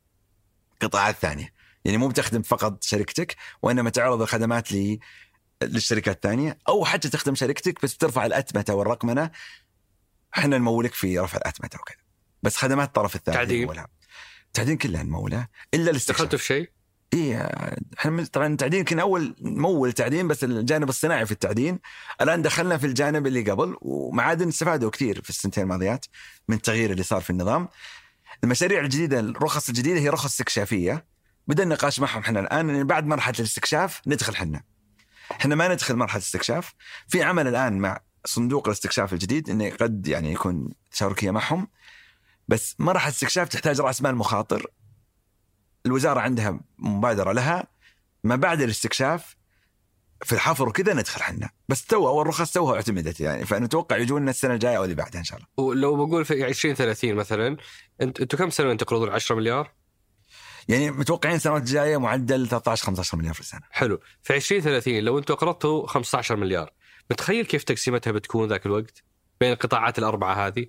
قطاعات ثانية، يعني مو بتخدم فقط شركتك وإنما تعرض الخدمات لي للشركات الثانية، أو حتى تخدم شركتك بس بترفع الأتمتة والرقمنة، احنا نمولك في رفع الأتمتة وكذا. بس خدمات الطرف الثالث تعدين تعدين كلها نمولة إلا الاستكشاف. دخلت في شيء؟ إيه احنا طبعا التعدين كنا أول نمول تعدين بس الجانب الصناعي في التعدين. الآن دخلنا في الجانب اللي قبل، ومعادن استفادوا كثير في السنتين الماضيات من التغيير اللي صار في النظام. المشاريع الجديدة، الرخص الجديدة هي رخص استكشافية، بدأ النقاش معهم احنا الآن. بعد مرحلة الاستكشاف ندخل حنا احنا ما ندخل مرحلة الاستكشاف. في عمل الآن مع صندوق الاستكشاف الجديد إنه قد يعني يكون تشاركية معهم، بس مرحلة الاستكشاف تحتاج رأس مال مخاطر. الوزارة عندها مبادرة لها. ما بعد الاستكشاف في الحفر وكذا ندخل حنا، بس تو أول رخص توها اعتمدت يعني، فنتوقع يجونا السنة الجاية أو اللي بعدها إن شاء الله. ولو بقول في عشرين ثلاثين مثلا، أنت أنتوا كم سنة تقرضون؟ عشرة مليار يعني متوقعين السنوات الجاية معدل ثلاثة عشر خمسة عشر مليار في السنة. حلو. في عشرين ثلاثين لو أنتوا قرضتوا خمسة عشر مليار، متخيل كيف تقسيمتها بتكون ذاك الوقت بين القطاعات الأربعة هذه؟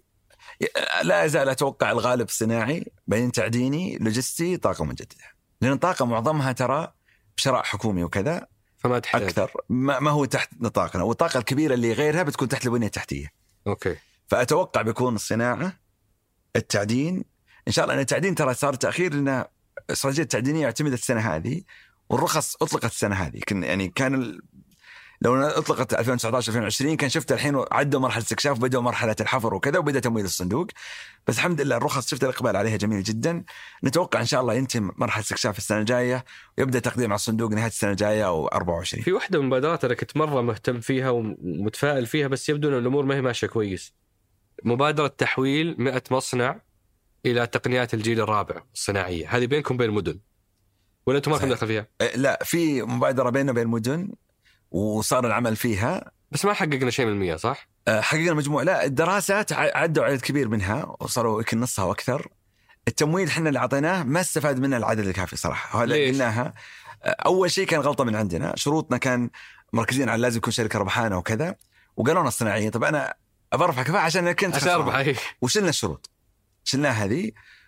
لا أزال أتوقع الغالب الصناعي بين تعديني لوجستي طاقة مجددة، لأن الطاقة معظمها ترى بشراء حكومي وكذا، فما تحتاج أكثر ما, ما هو تحت نطاقنا، والطاقة الكبيرة اللي غيرها بتكون تحت البنية التحتية. أوكي. فأتوقع بيكون الصناعة، التعدين إن شاء الله. أن التعدين ترى صار تأخير لأن استراتيجية التعدينية اعتمدت السنة هذه، والرخص أطلقت السنة هذه. كان يعني كان ال... لو أطلقت ألفين وتسعة عشر ألفين وعشرين كان شفت الحين عدوا مرحلة استكشاف، بدأوا مرحلة الحفر وكذا، وبدأ تمويل الصندوق. بس الحمد لله الرخص شفت الإقبال عليها جميل جدا. نتوقع إن شاء الله ينتهي مرحلة استكشاف السنة الجاية ويبدأ تقديم على الصندوق نهاية السنة الجاية أو أربعة وعشرين. في واحدة من المبادرات أنا كنت مرة مهتم فيها ومتفائل فيها، بس يبدو أن الأمور ما هي ماشية كويس. مبادرة تحويل مئة مصنع إلى تقنيات الجيل الرابع الصناعية، هذه بينكم بين المدن ولا أنتم ما لكم دخل فيها؟ لا، في مبادرة بيننا وبين المدن وصار العمل فيها، بس ما حققنا شيء من المية صح؟ حققنا مجموعة. لا، الدراسات عدوا عدد كبير منها وصاروا يمكن نصها وأكثر. التمويل حنا اللي عطيناه ما استفاد منه العدد الكافي صراحة. هلا قلناها أول شيء كان غلطة من عندنا. شروطنا كان مركزين على لازم يكون شركة ربحانة وكذا، وقالونا الصناعية. طب أنا أبرفع كفاءة عشان كنت عشان أربح، وشلنا الشروط، شلنا هذه.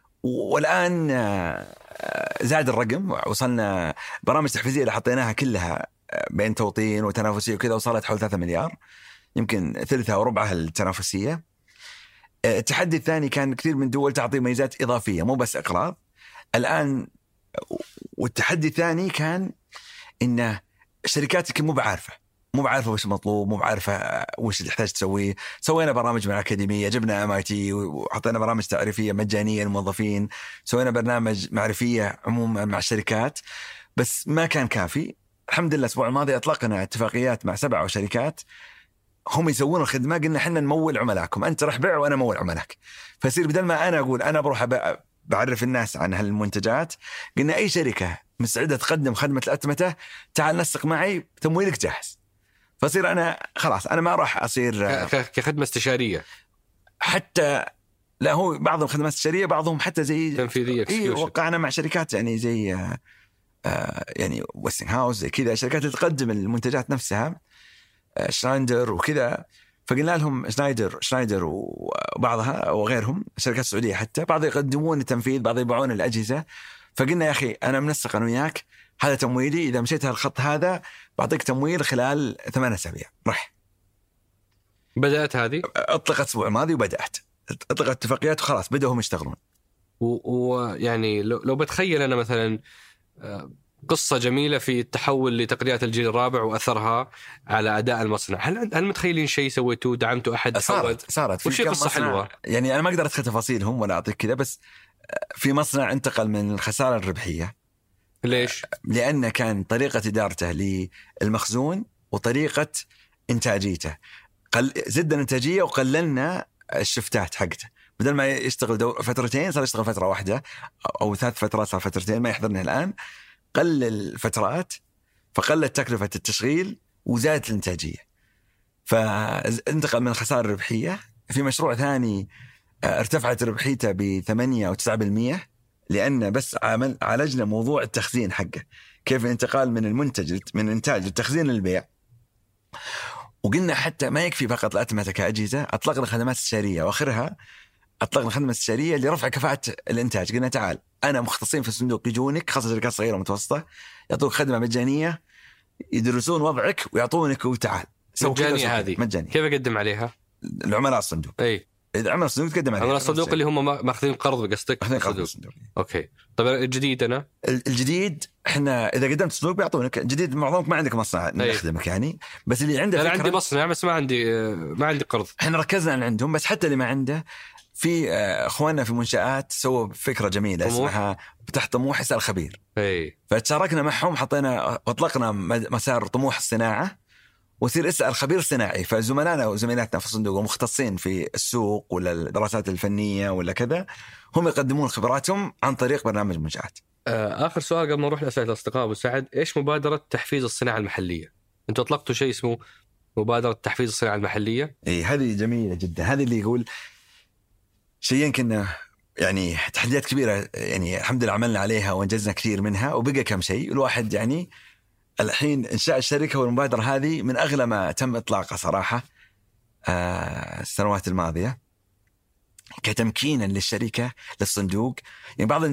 والآن زاد الرقم، وصلنا برامج تحفيزية اللي حطيناها كلها بين توطين وتنافسية وكذا وصلت حول ثلاثة مليار، يمكن ثلثها وربعها التنافسية. التحدي الثاني كان كثير من دول تعطي ميزات إضافية مو بس إقراض الآن. والتحدي الثاني كان إن الشركات مو بعارفة مو بعارفة وش مطلوب، مو بعارفة وش اللي تحتاج تسويه. سوينا برامج مع الأكاديمية، جبنا إم آي تي وحطينا برامج تعريفية مجانية للموظفين، سوينا برنامج معرفية عموما مع الشركات، بس ما كان كافي. الحمد لله الأسبوع الماضي أطلقنا اتفاقيات مع سبعة شركات هم يسوون الخدمة. قلنا حنا نمول عملاكم، أنت رح بيع وأنا مول عملاك. فيصير بدل ما أنا أقول أنا بروح بعرف الناس عن هالمنتجات، قلنا أي شركة مسعدة تقدم خدمة الأتمتة تعال نسق معي، تمويلك جاهز. فصير أنا خلاص أنا ما راح أصير كخدمة استشارية حتى. لا، هو بعضهم خدمات استشارية، بعضهم حتى زي تنفيذية. إيه، وقعنا مع شركات يعني زي آه يعني ويستنج هاوس زي كذا، شركات اللي تقدم المنتجات نفسها، آه شنايدر وكذا. فقلنا لهم شنايدر شنايدر وبعضها وغيرهم شركات سعودية حتى، بعض يقدمون التنفيذ، بعض يبيعون الأجهزة. فقلنا يا أخي أنا منسق أنا وياك، هذا تمويلي، إذا مشيت هالخط هذا بعطيك تمويل خلال ثمانية أسابيع. رح بدأت هذه، أطلقت الأسبوع الماضي وبدأت أطلقت اتفاقيات وخلاص بدأوا هم يشتغلون. ويعني لو, لو بتخيل أنا مثلا قصة جميلة في التحول لتقنيات الجيل الرابع وأثرها على أداء المصنع، هل هل متخيلين شيء سويتوا دعمتوا أحد؟ صارت صارت وش قصة حلوة يعني. أنا ما أقدر أدخل تفاصيلهم ولا أعطيك كذا، بس في مصنع انتقل من الخسارة الربحية. ليش؟ لأن كان طريقة إدارته للمخزون وطريقة إنتاجيته قل زدنا الإنتاجية وقللنا الشفتات حقته. بدل ما يشتغل فترتين صار يشتغل فترة واحدة، أو ثلاث فترات صار فترتين ما يحضرنا الآن. قلل الفترات فقلت تكلفة التشغيل وزادت الإنتاجية، فانتقل من خسارة الربحية. في مشروع ثاني ارتفعت ربحيته بثمانية أو تسعة بالمية، لأن بس عمل عالجنا موضوع التخزين حقه، كيف الانتقال من المنتج من إنتاج للتخزين للبيع. وقلنا حتى ما يكفي فقط الأتمتة كأجهزة، أطلقنا خدمات استشارية، وآخرها أطلقنا خدمة استشارية لرفع كفاءة الإنتاج. قلنا تعال أنا مختصين في الصندوق يجونك، خاصة شركات صغيرة ومتوسطة، يعطوك خدمة مجانية، يدرسون وضعك ويعطونك وتعال مجانية. هذه مجانية. كيف أقدم عليها؟ العملاء الصندوق. أي إذا عملاء الصندوق تقدم عليها. عملاء الصندوق اللي هم ماخذين قرض بقصدك؟ ماخذين قرض الصندوق. أوكي. طيب الجديد أنا الجديد إحنا إذا قدمت الصندوق بيعطونك الجديد. معظمك ما عندك مصنع نخدمك يعني، بس اللي عنده أنا عندي مصنع بس ما عندي ما عندي قرض. إحنا ركزنا على عندهم، بس حتى اللي ما عنده في اخواننا في منشآت سووا فكرة جميلة طموح. اسمها تحت طموح اسأل خبير. اي فتشاركنا معهم، حطينا واطلقنا مسار طموح الصناعة وصير اسأل خبير صناعي. فزملائنا وزميلاتنا في الصندوق ومختصين في السوق ولا الدراسات الفنية ولا كذا، هم يقدمون خبراتهم عن طريق برنامج منشآت. آخر سؤال قبل ما نروح لأسئلة الأصدقاء أبو سعد، إيش مبادرة تحفيز الصناعة المحلية؟ أنتوا أطلقتوا شيء اسمه مبادرة تحفيز الصناعة المحلية. اي هذه جميلة جدا. هذه اللي يقول شيئين كنا يعني تحديات كبيرة، يعني الحمد لله عملنا عليها وانجزنا كثير منها، وبقى كم شيء. الواحد يعني الحين إنشاء الشركة والمبادرة هذه من أغلى ما تم إطلاقها صراحة آه السنوات الماضية، كتمكينا للشركة للصندوق. يعني بعض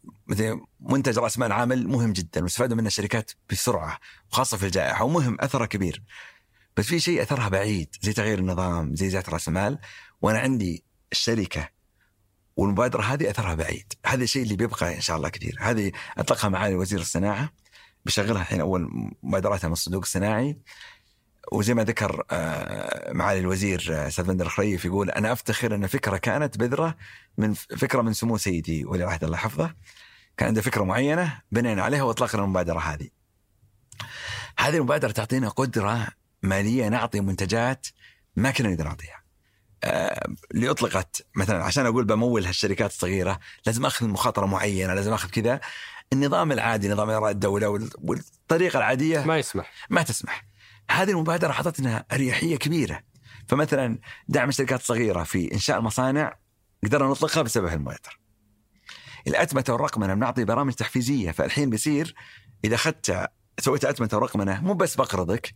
منتج رأس مال عامل مهم جدا واستفادوا منه الشركات بسرعة، وخاصة في الجائحة، ومهم أثره كبير. بس في شيء أثرها بعيد زي تغيير النظام، زي زيادة رأس المال، وأنا عندي الشركة والمبادرة هذه أثرها بعيد. هذا الشيء اللي بيبقى إن شاء الله كثير. هذه أطلقها معالي وزير الصناعة، بشغلها الحين أول مبادراتها من الصندوق الصناعي. وزي ما ذكر معالي الوزير أستاذ بندر الخريف، يقول أنا أفتخر أن فكرة كانت بذرة من فكرة من سمو سيدي ولي العهد الله حفظه، كان عنده فكرة معينة بنينا عليها وأطلقنا المبادرة هذه. هذه المبادرة تعطينا قدرة مالية نعطي منتجات ما كنا نقدر نعطيها. اللي أطلقت مثلا عشان أقول بمول هالشركات الصغيرة لازم أخذ مخاطرة معينة، لازم أخذ كذا. النظام العادي، نظام إدارة الدولة والطريقة العادية ما يسمح ما تسمح. هذه المبادرة حطتنا أريحية كبيرة. فمثلا دعم الشركات الصغيرة في إنشاء مصانع قدرنا نطلقها بسبب المبادرة. الأتمتة والرقمنة بنعطي برامج تحفيزية. فالحين بيصير إذا أخذت سويت أتمتة ورقمنة مو بس بقرضك،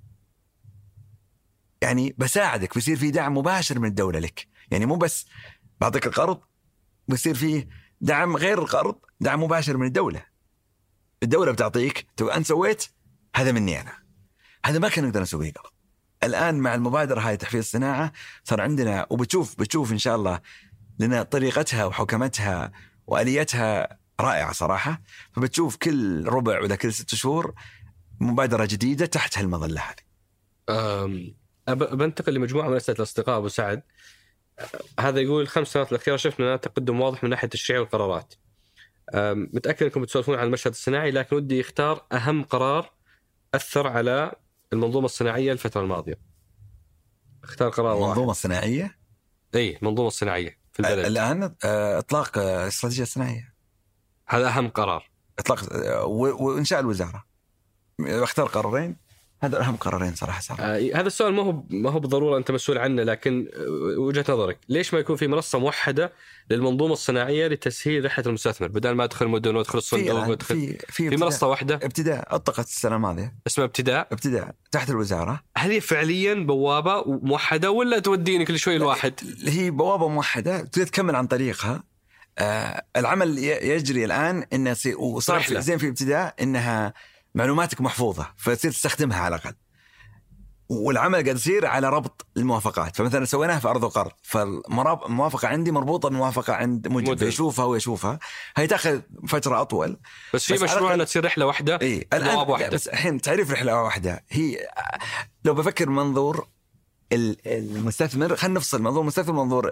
يعني بساعدك، بيصير في دعم مباشر من الدولة لك. يعني مو بس بعطيك القرض، بيصير فيه دعم غير القرض، دعم مباشر من الدولة. الدولة بتعطيك تو أنت سويت هذا مني أنا، هذا ما كان نقدر نسويه قبل. الآن مع المبادرة هاي تحفيز الصناعة صار عندنا، وبتشوف بتشوف إن شاء الله لنا طريقتها وحكمتها وآليتها رائعة صراحة. فبتشوف كل ربع ولا كل ست شهور مبادرة جديدة تحت هالمظلة هذه. بنتقل لمجموعة من أسئلة الأصدقاء أبو سعد. هذا يقول الخمس سنوات الأخيرة شفنا تقدم واضح من ناحية التشريع والقرارات. متأكد أنكم بتسولفون عن المشهد الصناعي، لكن ودي يختار أهم قرار أثر على المنظومة الصناعية الفترة الماضية. اختار قرار. المنظومة الصناعية؟ أي المنظومة الصناعية في البلد الآن إطلاق استراتيجية صناعية، هذا أهم قرار. إطلاق وإنشاء الوزارة. اختار قرارين، هذا أهم قرارين صراحة صراحة. آه هذا السؤال ما هو ما هو بالضرورة أنت مسؤول عنه، لكن وجهة نظرك ليش ما يكون في منصة موحدة للمنظومة الصناعية لتسهيل رحلة المستثمر، بدل ما أدخل مدن وأدخل الصندوق وأدخل في, في, في منصة واحدة؟ ابتداء أطلقت السنة الماضية، اسمها ابتداء ابتداء تحت الوزارة. هل هي فعليا بوابة موحدة ولا توديني كل شوي الواحد؟ هي بوابة موحدة تكمل عن طريقها. آه العمل يجري الآن إنه وصار زين في ابتداء إنها معلوماتك محفوظة فتصير تستخدمها على الأقل، والعمل قاعد يصير على ربط الموافقات. فمثلا سويناها في أرض وقرض، فالموافقة عندي مربوطة الموافقة عند مدير فيشوفها ويشوفها، هي تأخذ فترة أطول. بس في مشروع أنها تصير رحلة واحدة. إيه الآن واحدة. بس الحين تعريف رحلة واحدة هي لو بفكر منظور المستثمر، خلينا نفصل منظور المستثمر منظور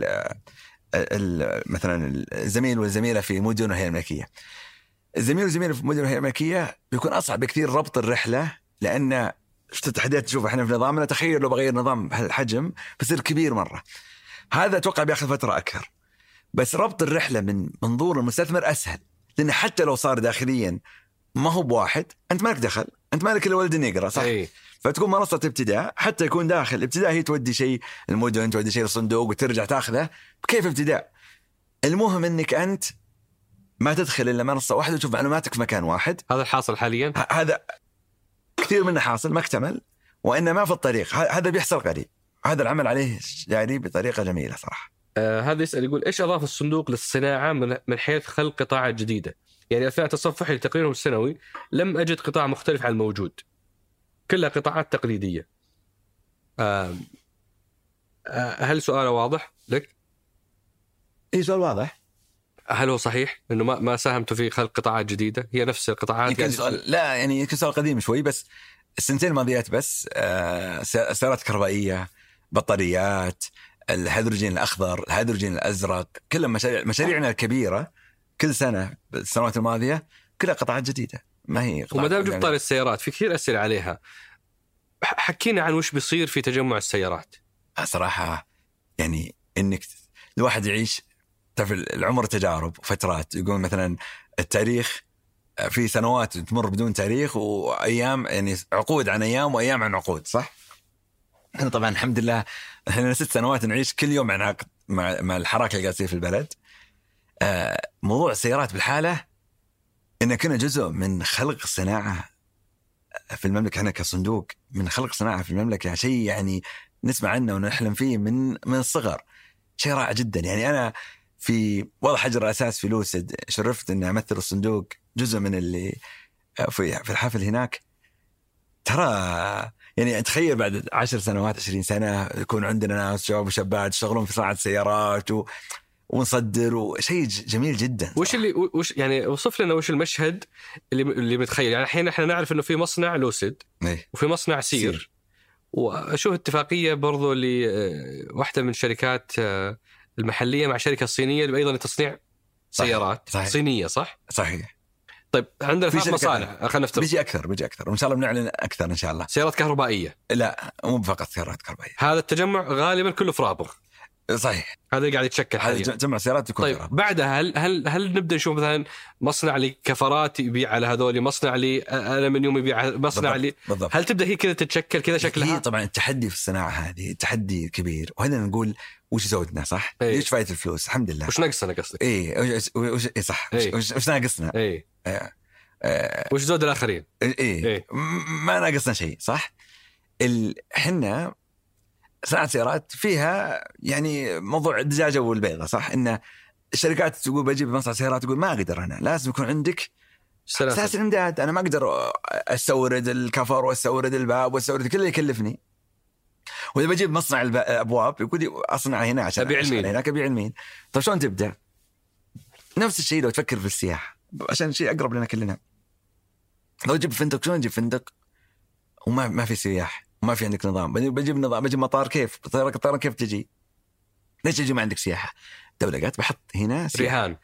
مثلا الزميل والزميلة في مدن وهي الملكية. الزميل والزميلة في مدن وهي الملكية بيكون أصعب بكثير ربط الرحلة، لأن شفت التحديات تشوف احنا في نظامنا، تخيل لو بغير نظام بهالحجم بصير كبير مرة. هذا أتوقع بياخذ فترة أكثر. بس ربط الرحلة من منظور المستثمر أسهل، لأن حتى لو صار داخليا ما هو بواحد، أنت مالك دخل، أنت مالك إلا ولد نقرأ صح؟ أي. فتكون منصة ابتداء، حتى يكون داخل ابتداء هي تودي شيء المدن، تودي شيء الصندوق وترجع تأخذه بكيف ابتداء. المهم أنك أنت ما تدخل إلا منصة واحدة وتشوف معلوماتك في مكان واحد. هذا الحاصل حاليا. هذا كثير منه حاصل ما اكتمل، وإنما في الطريق. هذا بيحصل قريب. هذا العمل عليه يعني بطريقة جميلة صراحة. آه هذا يسأل يقول إيش أضاف الصندوق للصناعة من من حيث خلق قطاعات جديدة؟ يعني أثناء تصفحي لتقريرهم السنوي لم أجد قطاع مختلف عن الموجود، كلها قطاعات تقليدية. آه آه هل سؤال واضح لك؟ إيه سؤال واضح. هل هو صحيح إنه ما ما ساهمتوا في خلق قطاعات جديدة؟ هي نفس القطاعات. يمكن سؤال لا يعني يمكن سؤال قديم شوي، بس السنتين الماضيات بس آه سيارات كهربائية، بطاريات، الهيدروجين الأخضر، الهيدروجين الأزرق، كلها مشاريع مشاريعنا الكبيرة كل سنة بالسنوات الماضية كلها قطاعات جديدة، ما هي وما دام جبت طار السيارات في كثير أسئلة عليها، حكينا عن وش بيصير في تجمع السيارات. صراحة يعني إنك الواحد يعيش تعرف العمر تجارب وفترات، يقول مثلا التاريخ في سنوات تمر بدون تاريخ، وأيام يعني عقود عن أيام وأيام عن عقود، صح؟ احنا طبعا الحمد لله احنا ست سنوات نعيش كل يوم عن عقد مع مع الحراك اللي قاعد تصير في البلد. آه موضوع السيارات بالحالة إن كنا جزء من خلق الصناعة في المملكة، احنا كصندوق من خلق صناعة في المملكة، شيء يعني نسمع عنه ونحلم فيه من من الصغر، شيء رائع جدا. يعني أنا في وضع حجر الأساس في لوسيد شرفت إني أمثل الصندوق جزء من اللي في في الحفل هناك. ترى يعني تخيل بعد عشر سنوات عشرين سنة يكون عندنا ناس شباب وشابات يشتغلون في صناعة السيارات و... ونصدر، وشيء جميل جدا. وش اللي وش يعني وصف لنا وش المشهد اللي اللي متخيل. يعني الحين احنا نعرف انه في مصنع لوسيد إيه؟ وفي مصنع سير, سير. واشوف اتفاقية برضو لواحدة من الشركات المحلية مع شركة صينية أيضا لتصنيع سيارات صحيح. صينية، صح؟ صحيح. طيب عندنا في مصانع، خلينا نفترض بيجي أكثر بيجي أكثر وإن شاء الله بنعلن أكثر إن شاء الله. سيارات كهربائية؟ لا مو فقط سيارات كهربائية. هذا التجمع غالبا كله فرابغ. صحيح. هذا اللي قاعد يتشكل حاليا. جمع سيارات تكون. طيب فرابغ. بعدها هل هل هل نبدأ نشوف مثلا مصنع لكفرات يبيع على هذول، مصنع لألمنيوم يبيع، مصنع لي بالضبط. هل تبدأ هي كذا تتشكل كذا شكلها؟ هي طبعا التحدي في الصناعة هذه تحدي كبير، وهنا نقول وش زودنا صح؟ ايه؟ ليش فايت الفلوس؟ الحمد لله. وش ناقصنا قصدك؟ ايه وش, وش... إيه صح. ايه؟ وش... وش ناقصنا؟ ايه؟ آه... آه... وش زود الآخرين؟ ايه, إيه؟ ما ناقصنا شيء صح؟ ال... حنا صناعة سيارات فيها يعني موضوع الدجاجة والبيضة، صح؟ إن الشركات تقول بجيب مصنع سيارات، تقول ما أقدر أنا، لازم يكون عندك سلاسل إمداد. أنا ما أقدر أستورد الكفر وأستورد الباب وأستورد كل اللي يكلفني. وإذا بجيب مصنع الأبواب يقول لي أصنع هنا عشان أبيع المين، هناك أبيع المين. طيب شلون تبدأ؟ نفس الشيء لو تفكر في السياحة عشان شيء أقرب لنا كلنا. لو جيب فندق شلون نجيب فندق وما ما في سياح وما في عندك نظام؟ بجيب نظام، بجيب مطار كيف؟ الطيارة كيف تجي؟ ليش تجي ما عندك سياحة؟ دولة قالت بحط هنا سياحة. رهان.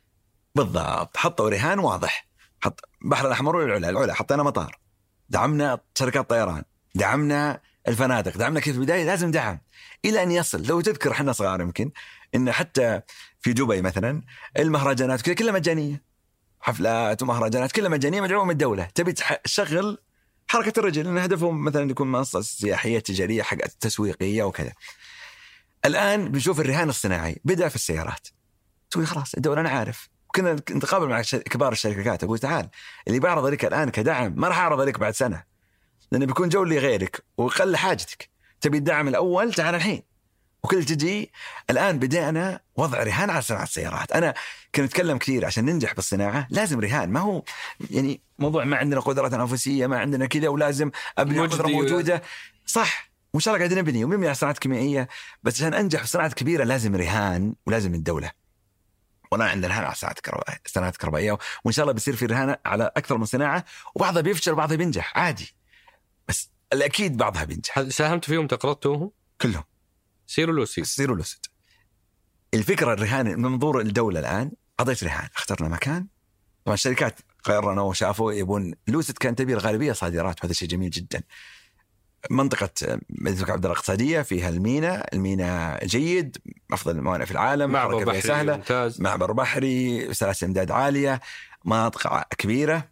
بالضبط، حطوا رهان واضح. حط بحر الأحمر والعلا، العلا حطينا مطار، دعمنا شركات طيران، دعمنا الفنادق، دعمنا كيف. بداية لازم دعم إلى أن يصل. لو تذكر حنا صغار يمكن إن حتى في دبي مثلا المهرجانات كلها مجانية، حفلات ومهرجانات كلها مجانية مدعومة من الدولة. تبي تشغل حركة الرجل إن هدفهم مثلا يكون منصة سياحية تجارية حق تسويقية وكذا. الآن بنشوف الرهان الصناعي بدأ في السيارات. تقول خلاص الدولة أنا عارف. كنا نتقابل مع كبار الشركات أقول تعال اللي بعرض لك الآن كدعم ما راح أعرض لك بعد سنة، لأنه بيكون جولي غيرك وقل حاجتك. تبي الدعم الأول تعال الحين. وكل تجي الآن بدأنا وضع رهان على صناعة السيارات. أنا كنت أتكلم كثير عشان ننجح بالصناعة لازم رهان، ما هو يعني موضوع ما عندنا قدرة تنافسية ما عندنا كذا ولازم أبني قدرة موجودة. صح وإن شاء الله قاعدين نبني ونبني على صناعات كيميائية، بس عشان أنجح في صناعات كبيرة لازم رهان ولازم الدولة. وأنا عندنا رهان على صناعات كهربائية وإن شاء الله بيصير في رهان على أكثر من صناعة، وبعضها بيفشل وبعضها بينجح عادي، بس الأكيد بعضها بينجح. ساهمت فيهم تقرضتهم كلهم؟ سيروا لوسيد. سيروا لوسيد. الفكرة الرهان من منظور الدولة الآن أعطيت رهان، اخترنا مكان. طبعا الشركات قررنا وشافوا يبون لوسيد، كان تبي الغالبية صادرات وهذا شيء جميل جدا. منطقة مدينة عبد الله الاقتصادية فيها المينا، المينا جيد أفضل الموانئ في العالم، معبر بحري سهلة ممتاز، معبر بحري، سلاسل إمداد عالية، مناطق كبيرة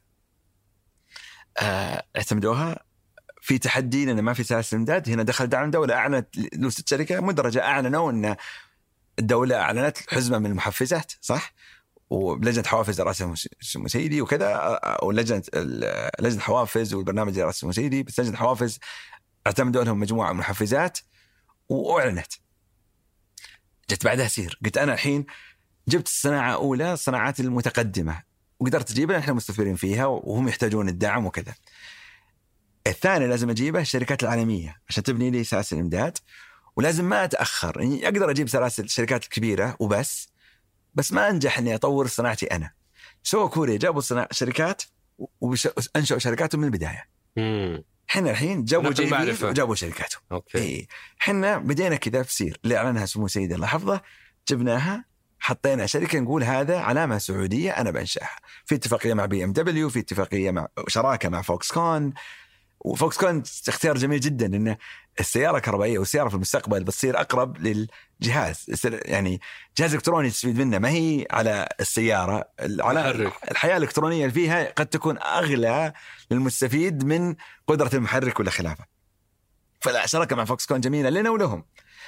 اه اعتمدوها. في تحدي لأن ما في سلاسل إمداد. هنا دخل دعم دولة، أعلنت لوسيد شركة مدرجة، أعلنوا أن الدولة أعلنت حزمة من المحفزات صح، ولجنة حوافز رئاسة المسيدي وكذا، ولجنة لجنة حوافز والبرنامج رئاسة المسيدي، بس لجنة حوافز اعتمدوا لهم مجموعة من المحفزات وأعلنت. جت بعدها سير. قلت أنا الحين جبت الصناعة أولى، الصناعات المتقدمة، وقدرت أجيبها، إحنا مستثمرين فيها وهم يحتاجون الدعم وكذا. الثاني لازم أجيبه الشركات العالمية عشان تبني لي سلاسل الإمداد، ولازم ما أتأخر. يعني أقدر أجيب سلاسل الشركات الكبيرة وبس، بس ما أنجح إني أطور صناعتي أنا. سووا كوريا، جابوا صناع شركات وأنشأوا شركاتهم من البداية. مم. حنا الحين جابوا جيبي وجابوا شركاتهم. أوكي. حنا بدينا كذا في سير اللي أعلنها سمو سيد الله حفظه، جبناها حطينا شركة نقول هذا علامة سعودية أنا بنشأها، في اتفاقية مع بي ام دبليو، في اتفاقية مع شراكة مع فوكس كون. وفوكس كون اختيار جميل جدا، إنه السيارة الكهربائية والسيارة في المستقبل بتصير أقرب للجهاز، يعني جهاز إلكتروني تستفيد منه، ما هي على السيارة. على الحياة الإلكترونية اللي فيها قد تكون أغلى للمستفيد من قدرة المحرك ولا خلافه. فلا، شراكة مع فوكس كون جميلة لنا ولهم.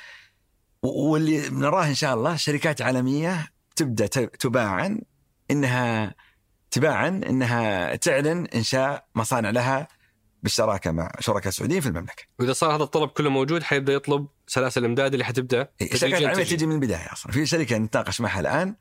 واللي نراه إن شاء الله شركات عالمية تبدأ تباعا إنها تباعا إنها تعلن إنشاء مصانع لها بالشراكة مع شركاء سعوديين في المملكة. وإذا صار هذا الطلب كله موجود حيبدأ يطلب سلاسل الإمداد اللي حتبدأ. الشركات العالمية تيجي من البداية أصلا. في شركة نتناقش معها الآن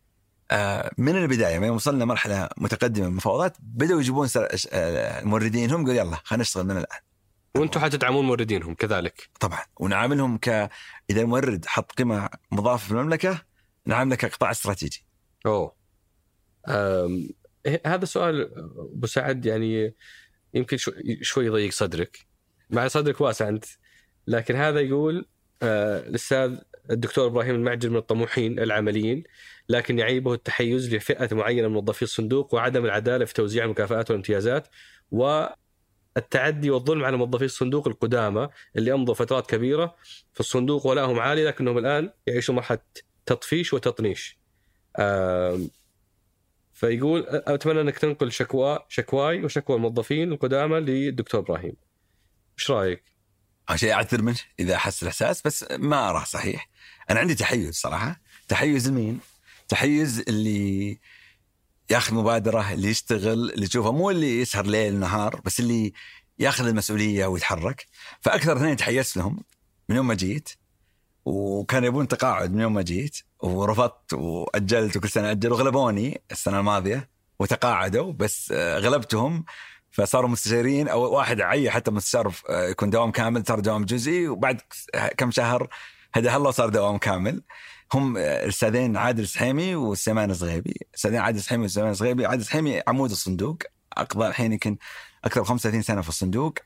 من البداية، ما وصلنا مرحلة متقدمة من المفاوضات، بدأوا يجيبون موردينهم، قالوا يلا خلينا نشتغل من الآن. وأنتم حتدعمون موردينهم كذلك؟ طبعا، ونعاملهم ك إذا المورد حط قيمة مضافة في المملكة نعامله كقطاع استراتيجي. أوه. أم... هذا سؤال أبو سعد يعني يمكن شوي يضيق صدرك، مع صدرك واسع أنت، لكن هذا يقول آه الأستاذ الدكتور إبراهيم المعجل من الطموحين العمليين، لكن يعيبه التحيز لفئة معينة من موظفي الصندوق وعدم العدالة في توزيع المكافآت والامتيازات والتعدي والظلم على موظفي الصندوق القدامى اللي أمضوا فترات كبيرة في الصندوق ولهم عالي، لكنهم الآن يعيشوا مرحلة تطفيش وتطنيش. آه فيقول أتمنى أنك تنقل شكوى شكواي وشكوى الموظفين القدامى للدكتور إبراهيم. إيش رأيك؟ شيء أعتذر منه إذا أحس الإحساس، بس ما أراه صحيح. أنا عندي تحيز صراحة. تحيز مين؟ تحيز اللي ياخذ مبادرة، اللي يشتغل، اللي تشوفه، مو اللي يسهر ليل نهار، بس اللي ياخذ المسؤولية ويتحرك. فأكثر اثنين تحيزت لهم من يوم ما جيت، وكان يبون تقاعد من يوم ما جيت، ورفضت وأجلت، وكل سنة أجل، وغلبوني السنة الماضية وتقاعدوا، بس غلبتهم فصاروا مستشارين. أو واحد عي حتى مستشار يكون دوام كامل صار دوام جزئي، وبعد كم شهر هداه الله صار دوام كامل. هم الأستاذين عادل سحيمي والسمان صغيبي. الأستاذين عادل سحيمي والسمان صغيبي. عادل سحيمي عمود الصندوق، أقضى الحين يمكن أكثر من خمسة وثلاثين سنة في الصندوق.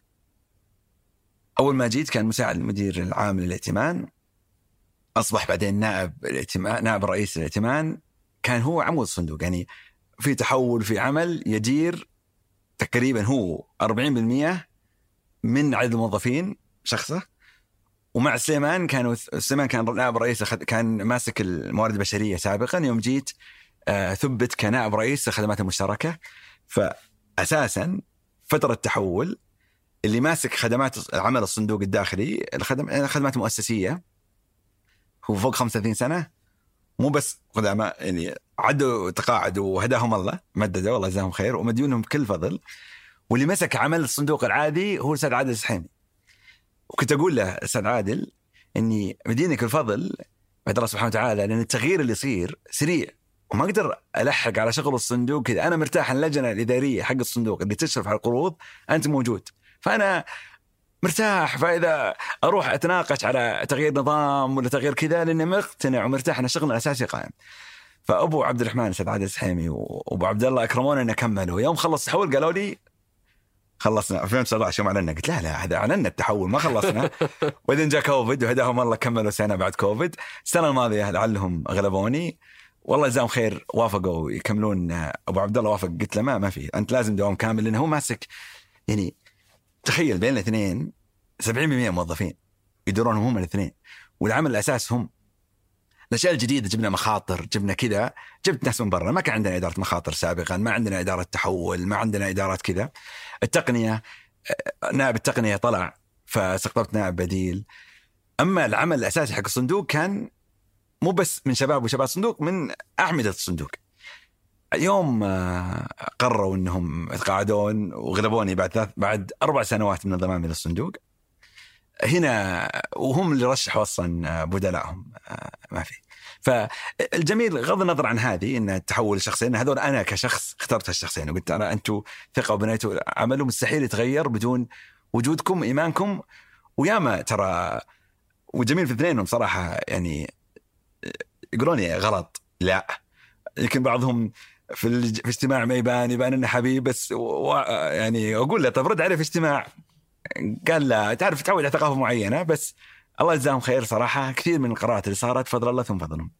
أول ما جيت كان مساعد المدير العام للائتمان، أصبح بعدين نائب الائتمان، نائب رئيس الائتمان. كان هو عمود الصندوق، يعني في تحول في عمل يدير تقريبا هو أربعين بالمئة من عدد الموظفين شخصه. ومع سليمان كانوا سليمان كان نائب رئيس، كان ماسك الموارد البشرية سابقا. يوم جيت آه ثبت كنائب رئيس الخدمات المشتركة. فأساسا فترة تحول اللي ماسك خدمات العمل الصندوق الداخلي، الخدمات المؤسسية، هو فوق خمسة وثلاثين سنة، مو بس قدامى، يعني عدوا تقاعدوا وهداهم الله مددوا والله جزاهم خير ومديونهم كل فضل. واللي مسك عمل الصندوق العادي هو الأستاذ عادل سحيمي. وكنت أقول له أستاذ عادل إني مدينك الفضل بعد الله سبحانه وتعالى، لأن التغيير اللي يصير سريع وما أقدر ألحق على شغل الصندوق كذا. أنا مرتاح اللجنة الإدارية حق الصندوق اللي تشرف على القروض أنت موجود، فأنا مرتاح. فإذا أروح أتناقش على تغيير نظام ولا تغيير كذا لأني مقتنع ومرتاح أن شغلنا الأساسي قائم. فأبو عبد الرحمن سيد عادل سحيمي وأبو عبد الله أكرمونا أن نكمله. يوم خلص التحول قالوا لي خلصنا ألفين وتسعة عشر يوم أعلنا. قلت لا لا هذا أعلنا التحول ما خلصنا. وإذن جاء كوفيد وهداهم الله كملوا سنة بعد كوفيد. السنة الماضية لعلهم غلبوني والله جزاهم خير، وافقوا يكملون. أبو عبد الله وافق، قلت له ما ما في، أنت لازم دوام كامل، لأنه هو ماسك. يعني تخيل بين الاثنين سبعين بالمئة موظفين يدورونهم هم الاثنين، والعمل الأساس هم. الأشياء الجديدة جبنا مخاطر، جبنا كذا، جبت ناس من برا. ما كان عندنا إدارة مخاطر سابقا، ما عندنا إدارة تحول، ما عندنا إدارات كذا. التقنية، نائب التقنية طلع فسقطت نائب بديل. أما العمل الأساسي حق الصندوق كان مو بس من شباب وشباب الصندوق، من أعمدة الصندوق. يوم قرروا أنهم يتقاعدون وغلبوني بعد ثلاث بعد أربع سنوات من الضمان من الصندوق، هنا وهم اللي رشحوا أصلا بدلائهم ما في. فالجميل غض النظر عن هذه إن التحول الشخصين هذول أنا كشخص اخترت هالشخصين وقلت أنا أنتوا ثقة وبنيتوا عملوا مستحيل يتغير بدون وجودكم إيمانكم. وياما ترى وجميل في اثنينهم صراحة يعني يقولون غلط لا يمكن بعضهم في, في اجتماع ما يبان يبان إنه حبيب بس و... يعني أقول له طب رد عليه في اجتماع قال لا تعرف تعود على ثقافة معينة بس الله يجزاهم خير صراحة كثير من القرارات اللي صارت فضل الله ثم فضلهم.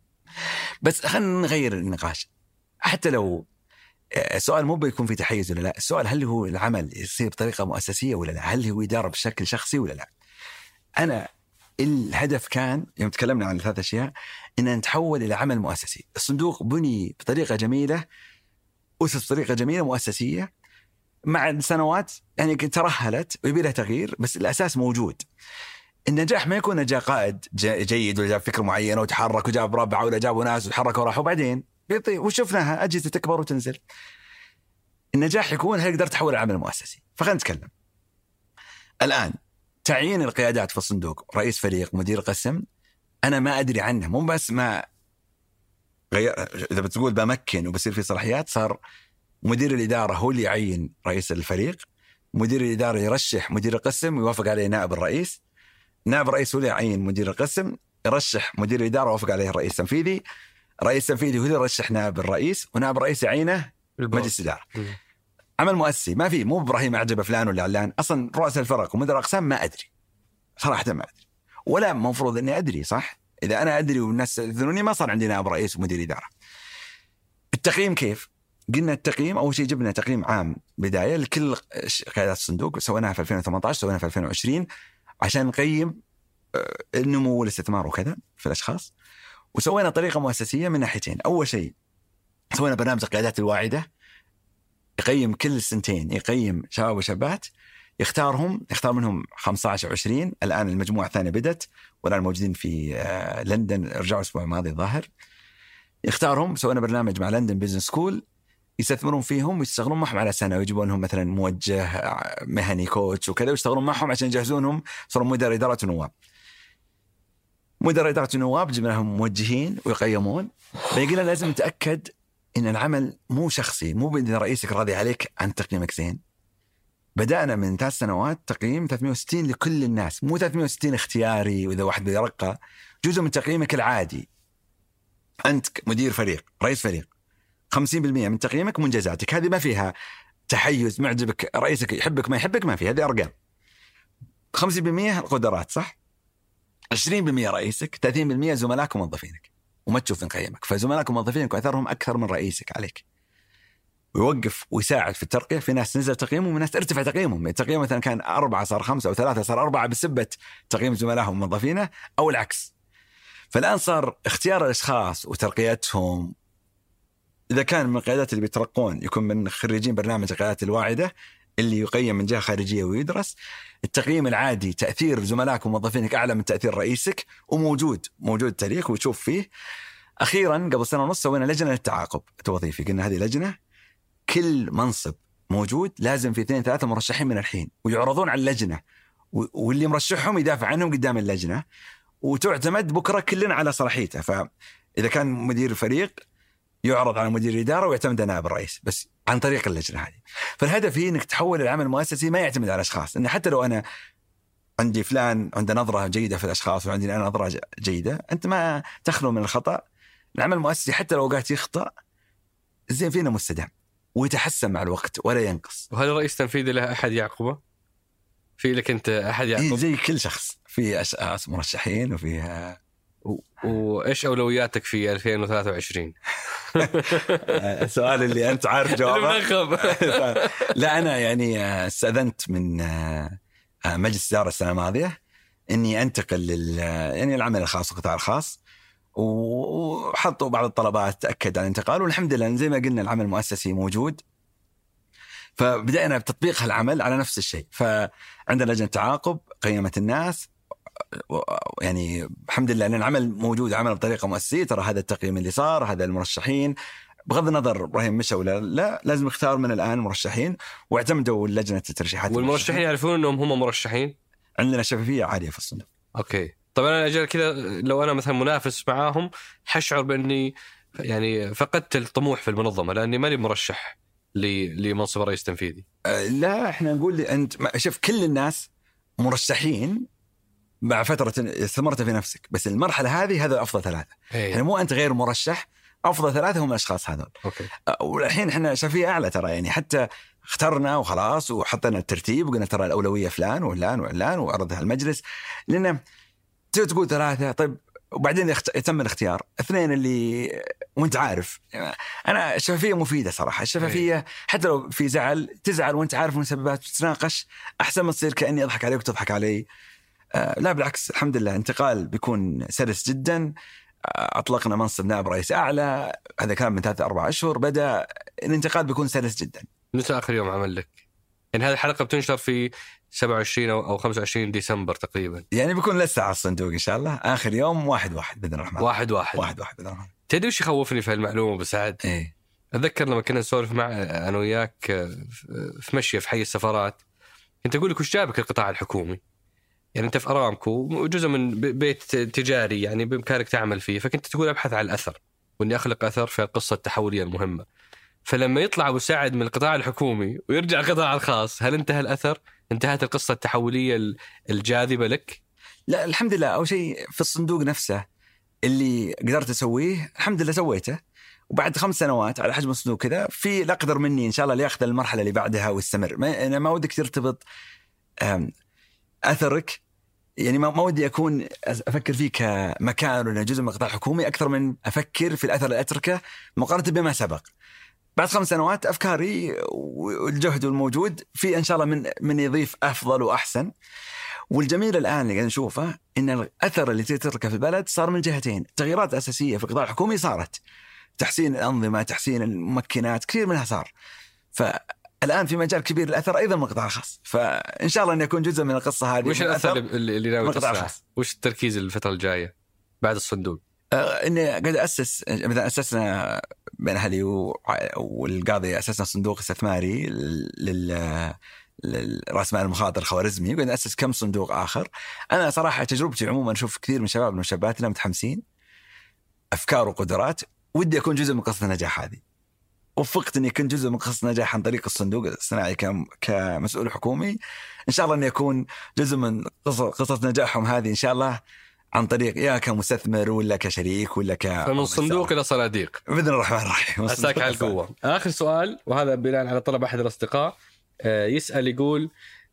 بس خلينا نغير النقاش حتى لو السؤال مو بيكون في تحيز ولا لا. السؤال هل هو العمل يصير بطريقة مؤسسية ولا لا؟ هل هو يدار بشكل شخصي ولا لا؟ أنا الهدف كان يوم تكلمنا عن ثلاث أشياء إن نتحول إلى عمل مؤسسي. الصندوق بني بطريقة جميلة أسس بطريقة جميلة مؤسسية مع السنوات يعني ترهلت ويبي لها تغيير بس الأساس موجود. النجاح ما يكون جاء قائد جيد ولا جاب فكرة معينة وتحرك وجاب ربع ولا جابوا ناس وتحركوا وراحوا بعدين وشفناها أجهزة تكبر وتنزل. النجاح يكون هل يقدر تحول العمل المؤسسي. فخلنا نتكلم الآن تعيين القيادات في الصندوق رئيس فريق مدير قسم أنا ما أدري عنه مو بس ما غير إذا بتقول بمكن وبصير في صلاحيات صار مدير الإدارة هو اللي يعين رئيس الفريق مدير الإدارة يرشح مدير القسم ويوافق عليه نائب الرئيس نائب الرئيس هو اللي يعين مدير القسم يرشح مدير الإدارة ويوافق عليه الرئيس التنفيذي رئيس التنفيذي هو اللي يرشح نائب الرئيس ونائب الرئيس يعينه مجلس الإدارة. عمل مؤسسي ما في مو إبراهيم أعجب فلان ولا علان أصلا رؤساء الفرق ومدير الأقسام ما أدري صراحة ما أدري ولا مفروض أني أدري صح. إذا أنا أدري والناس يذنوني ما صار عندي نائب رئيس ومدير إدارة. التقييم كيف؟ قلنا التقييم أول شيء جبنا تقييم عام بداية لكل قيادات الصندوق سويناها في ألفين وثمانية عشر سويناها في ألفين وعشرين عشان نقيم النمو والاستثمار وكذا في الأشخاص. وسوينا طريقة مؤسسية من ناحيتين. أول شيء سوينا برنامج القيادات الواعدة يقيم كل سنتين يقيم شباب وشابات يختارهم يختار منهم خمسة عشر أو عشرين. الآن المجموعة الثانية بدت والآن موجودين في لندن رجعوا الأسبوع الماضي الظاهر يختارهم. سوينا برنامج مع لندن بيزنس سكول يستثمرون فيهم ويشتغلون معهم على سنة ويجيبون لهم مثلا موجه مهني كوتش وكذا ويشتغلون معهم عشان يجهزونهم صاروا مدير إدارة النواب. مدير إدارة النواب جبنا لهم موجهين ويقيمون. فيقولنا لازم نتأكد إن العمل مو شخصي مو بإن رئيسك راضي عليك عن تقييمك زين. بدأنا من ثلاث سنوات تقييم ثلاثمائة وستين لكل الناس مو ثلاثمائة وستين اختياري وإذا واحد بيرقى جزء من تقييمك العادي. أنت مدير فريق رئيس فريق خمسين بالمئة من تقييمك منجزاتك هذه ما فيها تحيز معجبك رئيسك يحبك ما يحبك ما في هذه أرقام. خمسين بالمئة القدرات صح عشرين بالمئة رئيسك ثلاثين بالمئة زملائك وموظفينك وما تشوف نقيمك. فزملائك وموظفينك أثرهم أكثر من رئيسك عليك ويوقف ويساعد في الترقية. في ناس نزل تقييمهم وناس ارتفع تقييمهم. التقييم مثلا كان أربعة صار خمسة أو ثلاثة صار أربعة بسبة تقييم زملائهم وموظفينه أو العكس. فالآن صار اختيار الأشخاص وترقيتهم إذا كان من القيادات اللي بيترقون يكون من خريجين برنامج القيادات الواعدة اللي يقيم من جهة خارجية ويدرس. التقييم العادي تأثير زملائك وموظفينك أعلى من تأثير رئيسك وموجود موجود التاريخ وتشوف فيه. أخيرا قبل سنة ونص سوينا لجنة للتعاقب التوظيفي. قلنا هذه لجنة كل منصب موجود لازم في اثنين ثلاثة مرشحين من الحين ويعرضون على اللجنة واللي مرشحهم يدافع عنهم قدام اللجنة وتعتمد بكرة كلنا على صلاحيته. فإذا كان مدير فريق يعرض على مدير الإدارة ويعتمد نائب الرئيس بس عن طريق اللجنة هذه. فالهدف هي إنك تحول العمل المؤسسي ما يعتمد على أشخاص. إن حتى لو أنا عندي فلان عنده نظرة جيدة في الأشخاص وعندي أنا نظرة جيدة أنت ما تخلو من الخطأ. العمل المؤسسي حتى لو قاعد يخطأ زين فينا مستدام ويتحسن مع الوقت ولا ينقص. وهل الرئيس التنفيذي له أحد يعقبه؟ في لك أنت أحد يعقب؟ إيه زي كل شخص في أشخاص مرشحين وفيها. وإيش أولوياتك في ألفين وثلاثة وعشرين؟ السؤال اللي أنت عارف جوابه. لا أنا يعني استأذنت من مجلس إدارة السنة الماضية إني أنتقل لل يعني العمل الخاص والقطاع الخاص وحطوا بعض الطلبات تأكد على الانتقال والحمد لله زي ما قلنا العمل المؤسسي موجود. فبدأنا بتطبيق هالعمل على نفس الشيء. فعندنا لجنة تعاقب قيمت الناس يعني الحمد لله أن العمل موجود عمل بطريقة مؤسسية. ترى هذا التقييم اللي صار هذا المرشحين بغض النظر إبراهيم مشى ولا لا لازم نختار من الآن مرشحين واعتمدوا لجنة الترشيحات. والمرشحين يعرفون أنهم هم مرشحين عندنا شفافيه عاليه في الصندوق. اوكي طبعا انا اجل كذا لو انا مثلا منافس معاهم حشعر باني يعني فقدت الطموح في المنظمه لاني ماني مرشح لمنصب الرئيس التنفيذي. أه لا احنا نقول لي انت شوف كل الناس مرشحين مع فتره استمرت في نفسك، بس المرحله هذه هذا افضل ثلاثه. يعني مو انت غير مرشح، افضل ثلاثه هم الاشخاص هذول. اوكي أه والحين احنا شفيه اعلى ترى، يعني حتى اخترنا وخلاص وحطينا الترتيب وقلنا ترى الاولويه فلان وفلان وعلان وعرضها المجلس، لان تقول ثلاثه طيب وبعدين يتم الاختيار اثنين اللي وانت عارف. انا الشفافيه مفيده صراحه، الشفافيه حتى لو في زعل تزعل وانت عارف المسببات تتناقش احسن ما تصير كاني اضحك عليك وتضحك علي. آه لا بالعكس الحمد لله انتقال بيكون سلس جدا. آه اطلقنا منصب نائب رئيس اعلى، هذا كان من ثلاثة أربعة اشهر بدا الانتقال بيكون سلس جدا. متى اخر يوم عمل لك؟ يعني هذه الحلقه بتنشر في سبعة وعشرين او خمسة وعشرين ديسمبر تقريبا، يعني بيكون لسه على الصندوق ان شاء الله اخر يوم واحد واحد باذن الرحمن. واحد واحد واحد واحد باذن الرحمن. تدري وش يخوفني في المعلومه بسعد؟ ايه اتذكر لما كنا نسولف مع انا وياك في مشيه في حي السفارات كنت اقول لك وش جابك القطاع الحكومي؟ يعني انت في ارامكو جزء من بيت تجاري يعني بامكانك تعمل فيه، فكنت تقول ابحث عن الاثر واني اخلق اثر في القصه التحوليه المهمه. فلما يطلع ابو سعد من القطاع الحكومي ويرجع القطاع الخاص، هل انتهى الاثر؟ انتهت القصه التحوليه الجاذبه لك؟ لا الحمد لله. اول شيء في الصندوق نفسه اللي قدرت اسويه الحمد لله سويته، وبعد خمس سنوات على حجم الصندوق كذا في لا اقدر مني ان شاء الله لياخذ المرحله اللي بعدها ويستمر. ما انا ما ودك ترتبط اثرك، يعني ما ما ودي اكون افكر فيه كمكان ولا جزء من القطاع الحكومي اكثر من افكر في الاثر اللي اتركه مقارنه بما سبق. بعد خمس سنوات افكاري والجهد الموجود في ان شاء الله من من يضيف افضل واحسن. والجميل الان اللي قاعد نشوفه ان الاثر اللي تتركه في البلد صار من جهتين، تغييرات اساسيه في القطاع الحكومي صارت، تحسين الانظمه، تحسين الممكنات، كثير منها صار. فالان في مجال كبير للاثر ايضا من القطاع الخاص، فان شاء الله ان يكون جزء من القصه هذه. وش الاثر اللي ناوي تصنعه؟ وش التركيز الفتره الجايه بعد الصندوق؟ آه اني قاعد اسس مثلا اسسنا بين اهلي والقاضي اسسنا صندوق استثماري لل راس مال المخاطر الخوارزمي، وقاعد اسس كم صندوق اخر. انا صراحه تجربتي عموما اشوف كثير من شبابنا وشاباتنا متحمسين، افكار وقدرات، ودي اكون جزء من قصه النجاح هذه. وفقت اني كنت جزء من قصه نجاح عن طريق الصندوق الصناعي كمسؤول حكومي، ان شاء الله اني اكون جزء من قصه قصه نجاحهم هذه ان شاء الله عن طريق يا كمستثمر ولا كشريك ولا ك فمن صندوق الى صناديق باذن الرحمن الرحيم. عساك على القوه. اخر سؤال وهذا بناء على طلب احد الاصدقاء، يسال يقول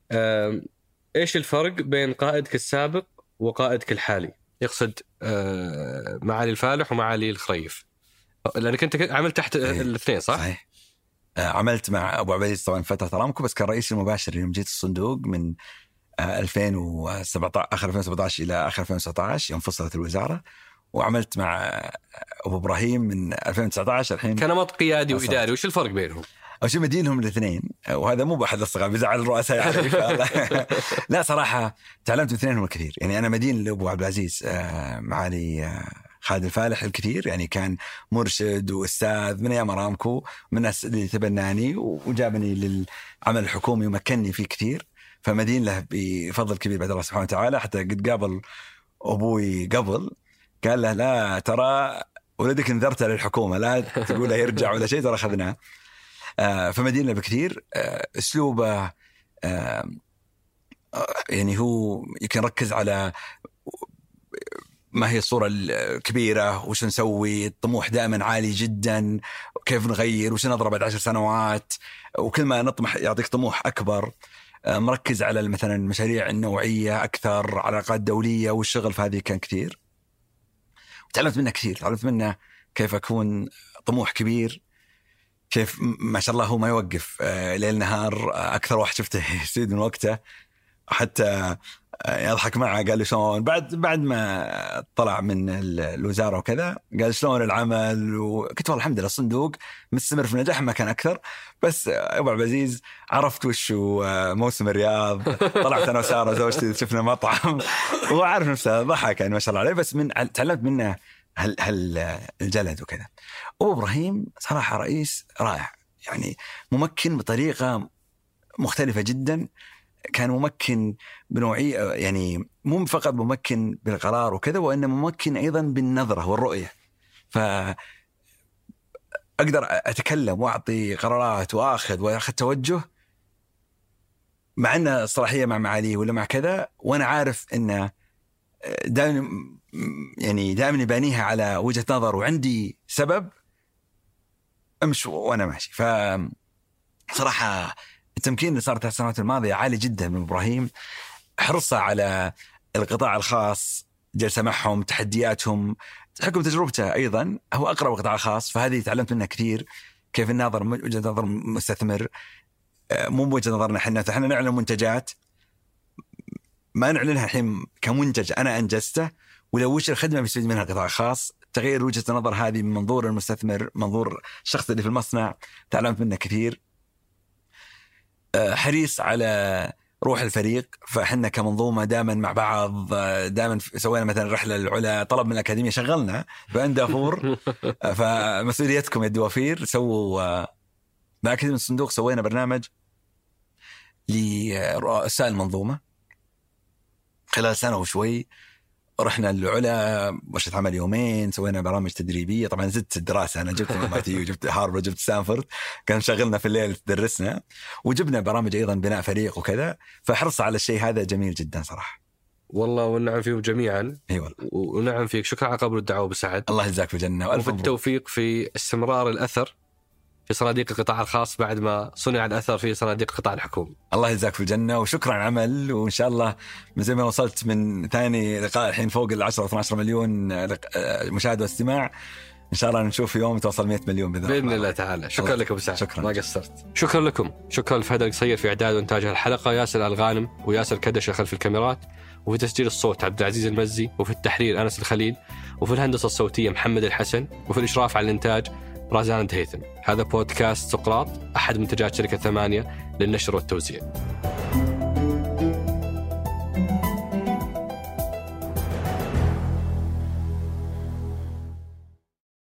ايش الفرق بين قائدك السابق وقائدك الحالي؟ يقصد معالي الفالح ومعالي الخريف، لانك انت عملت تحت الاثنين صح؟ صحيح. عملت مع ابو عبد العزيز طبعا فتره ارامكو، بس كان رئيس المباشر يوم جيت الصندوق من ألفين وسبعة عشر اخر ألفين وسبعة عشر الى اخر ألفين وتسعة عشر يوم فصلت الوزاره. وعملت مع ابو ابراهيم من ألفين وتسعة عشر الحين كنمط قيادي واداري. وش الفرق بينهم؟ أو شيء مدينهم الاثنين، وهذا مو بأحد الصغار بيزعل الرؤساء يعني. لا صراحة تعلمت الاثنين الكثير. يعني أنا مدين لأبو عبد العزيز معالي خالد الفالح الكثير، يعني كان مرشد وأستاذ من أيام أرامكو، من الناس اللي تبناني وجابني للعمل الحكومي ومكنني فيه كثير، فمدين له بفضل كبير بعد الله سبحانه وتعالى. حتى قد قابل أبوي قبل قال له لا ترى ولدك انذرته للحكومة، لا تقول له يرجع ولا شيء، ترى أخذناه. آه فمدينة بكثير. آه اسلوبه آه يعني هو يمكن ركز على ما هي الصورة الكبيرة، وش نسوي، الطموح دائما عالي جدا، كيف نغير، وش نضرب بعد عشر سنوات، وكل ما نطمح يعطيك طموح أكبر. آه مركز على مثلا المشاريع النوعية أكثر، علاقات دولية، والشغل في هذه كان كثير. تعلمت منه كثير، تعلمت منه كيف أكون طموح كبير، كيف ما شاء الله هو ما يوقف ليل نهار. أكثر واحد شفته يسيد من وقته، حتى يضحك معه قال لي شلون بعد بعد ما طلع من الوزارة وكذا، قال شلون العمل، وكنت والله الحمد لله الصندوق مستمر في نجاح ما كان أكثر. بس أبو عبد العزيز عرفت وش موسم الرياض، طلعت أنا وسارة زوجتي شفنا مطعم وهو عارف نفسه، ضحك يعني ما شاء الله عليه. بس من تعلمت منه هل هل الجلد وكذا. أبو إبراهيم صراحة رئيس رائع، يعني ممكن بطريقة مختلفة جدا. كان ممكن بنوعية، يعني مو فقط ممكن بالقرار وكذا، وإنما ممكن أيضا بالنظرة والرؤية. فأقدر أتكلم وأعطي قرارات وأخذ وأخذ توجه مع أنه صلاحية مع معاليه ولا مع كذا، وأنا عارف أنه دائما يعني دائما يبانيها على وجهة نظر وعندي سبب أمشي وأنا ماشي. فصراحة التمكين اللي صارت السنوات الماضية عالي جدا من إبراهيم، حرصه على القطاع الخاص، جلسة معهم، تحدياتهم، حكم تجربته أيضا، هو أقرب القطاع الخاص، فهذه تعلمت منه كثير، كيف النظر وجهة نظر مستثمر، مو بوجهة نظرنا احنا احنا نعلن منتجات ما نعلنها الحين كمنتج أنا أنجزته، ولو وش الخدمة بيستفيد منها القطاع الخاص. تغيير وجهة النظر هذه من منظور المستثمر، منظور الشخص اللي في المصنع، تعلمت منه كثير. حريص على روح الفريق، فإحنا كمنظومة دائما مع بعض، دائما سوينا مثلا رحلة للعلا، طلب من الأكاديمية شغلنا فأن دافور فمسؤوليتكم يا دوافير. سووا مع أكاديمية الصندوق سوينا برنامج لرؤساء المنظومة خلال سنة وشوي، رحنا العلا ورشة عمل يومين، سوينا برامج تدريبية. طبعا زدت الدراسة، أنا جبت ماتيو وجبت هارفارد وجبت ستانفورد، كان شغلنا في الليل تدرسنا، وجبنا برامج أيضا بناء فريق وكذا. فحرص على الشيء هذا جميل جدا صراحة. والله ونعم فيهم جميعا. اي والله. ونعم فيك، شكرا على قبول الدعوة بسعد. الله يجزاك في الجنة وفي التوفيق في استمرار الأثر في صناديق القطاع الخاص بعد ما صنع الأثر في صناديق القطاع الحكومي. الله يجزاك في الجنة وشكرا على العمل، وإن شاء الله زي ما وصلت من ثاني لقاء الحين فوق العشرة اثنا عشر مليون مشاهدة واستماع، إن شاء الله نشوف يوم توصل مئة مليون بإذن, بإذن الله تعالى. شكرا لك أبو سعد، شكرا. ما قصرت. شكرا لكم، شكرا لفهد القصير في إعداد وإنتاج الحلقة، ياسر الغانم وياسر كدش خلف الكاميرات، وفي تسجيل الصوت عبد العزيز المزي، وفي التحرير أنس الخليل، وفي الهندسة الصوتية محمد الحسن، وفي الإشراف على الإنتاج رازان دهيثم. هذا بودكاست سقراط، أحد منتجات شركة ثمانية للنشر والتوزيع.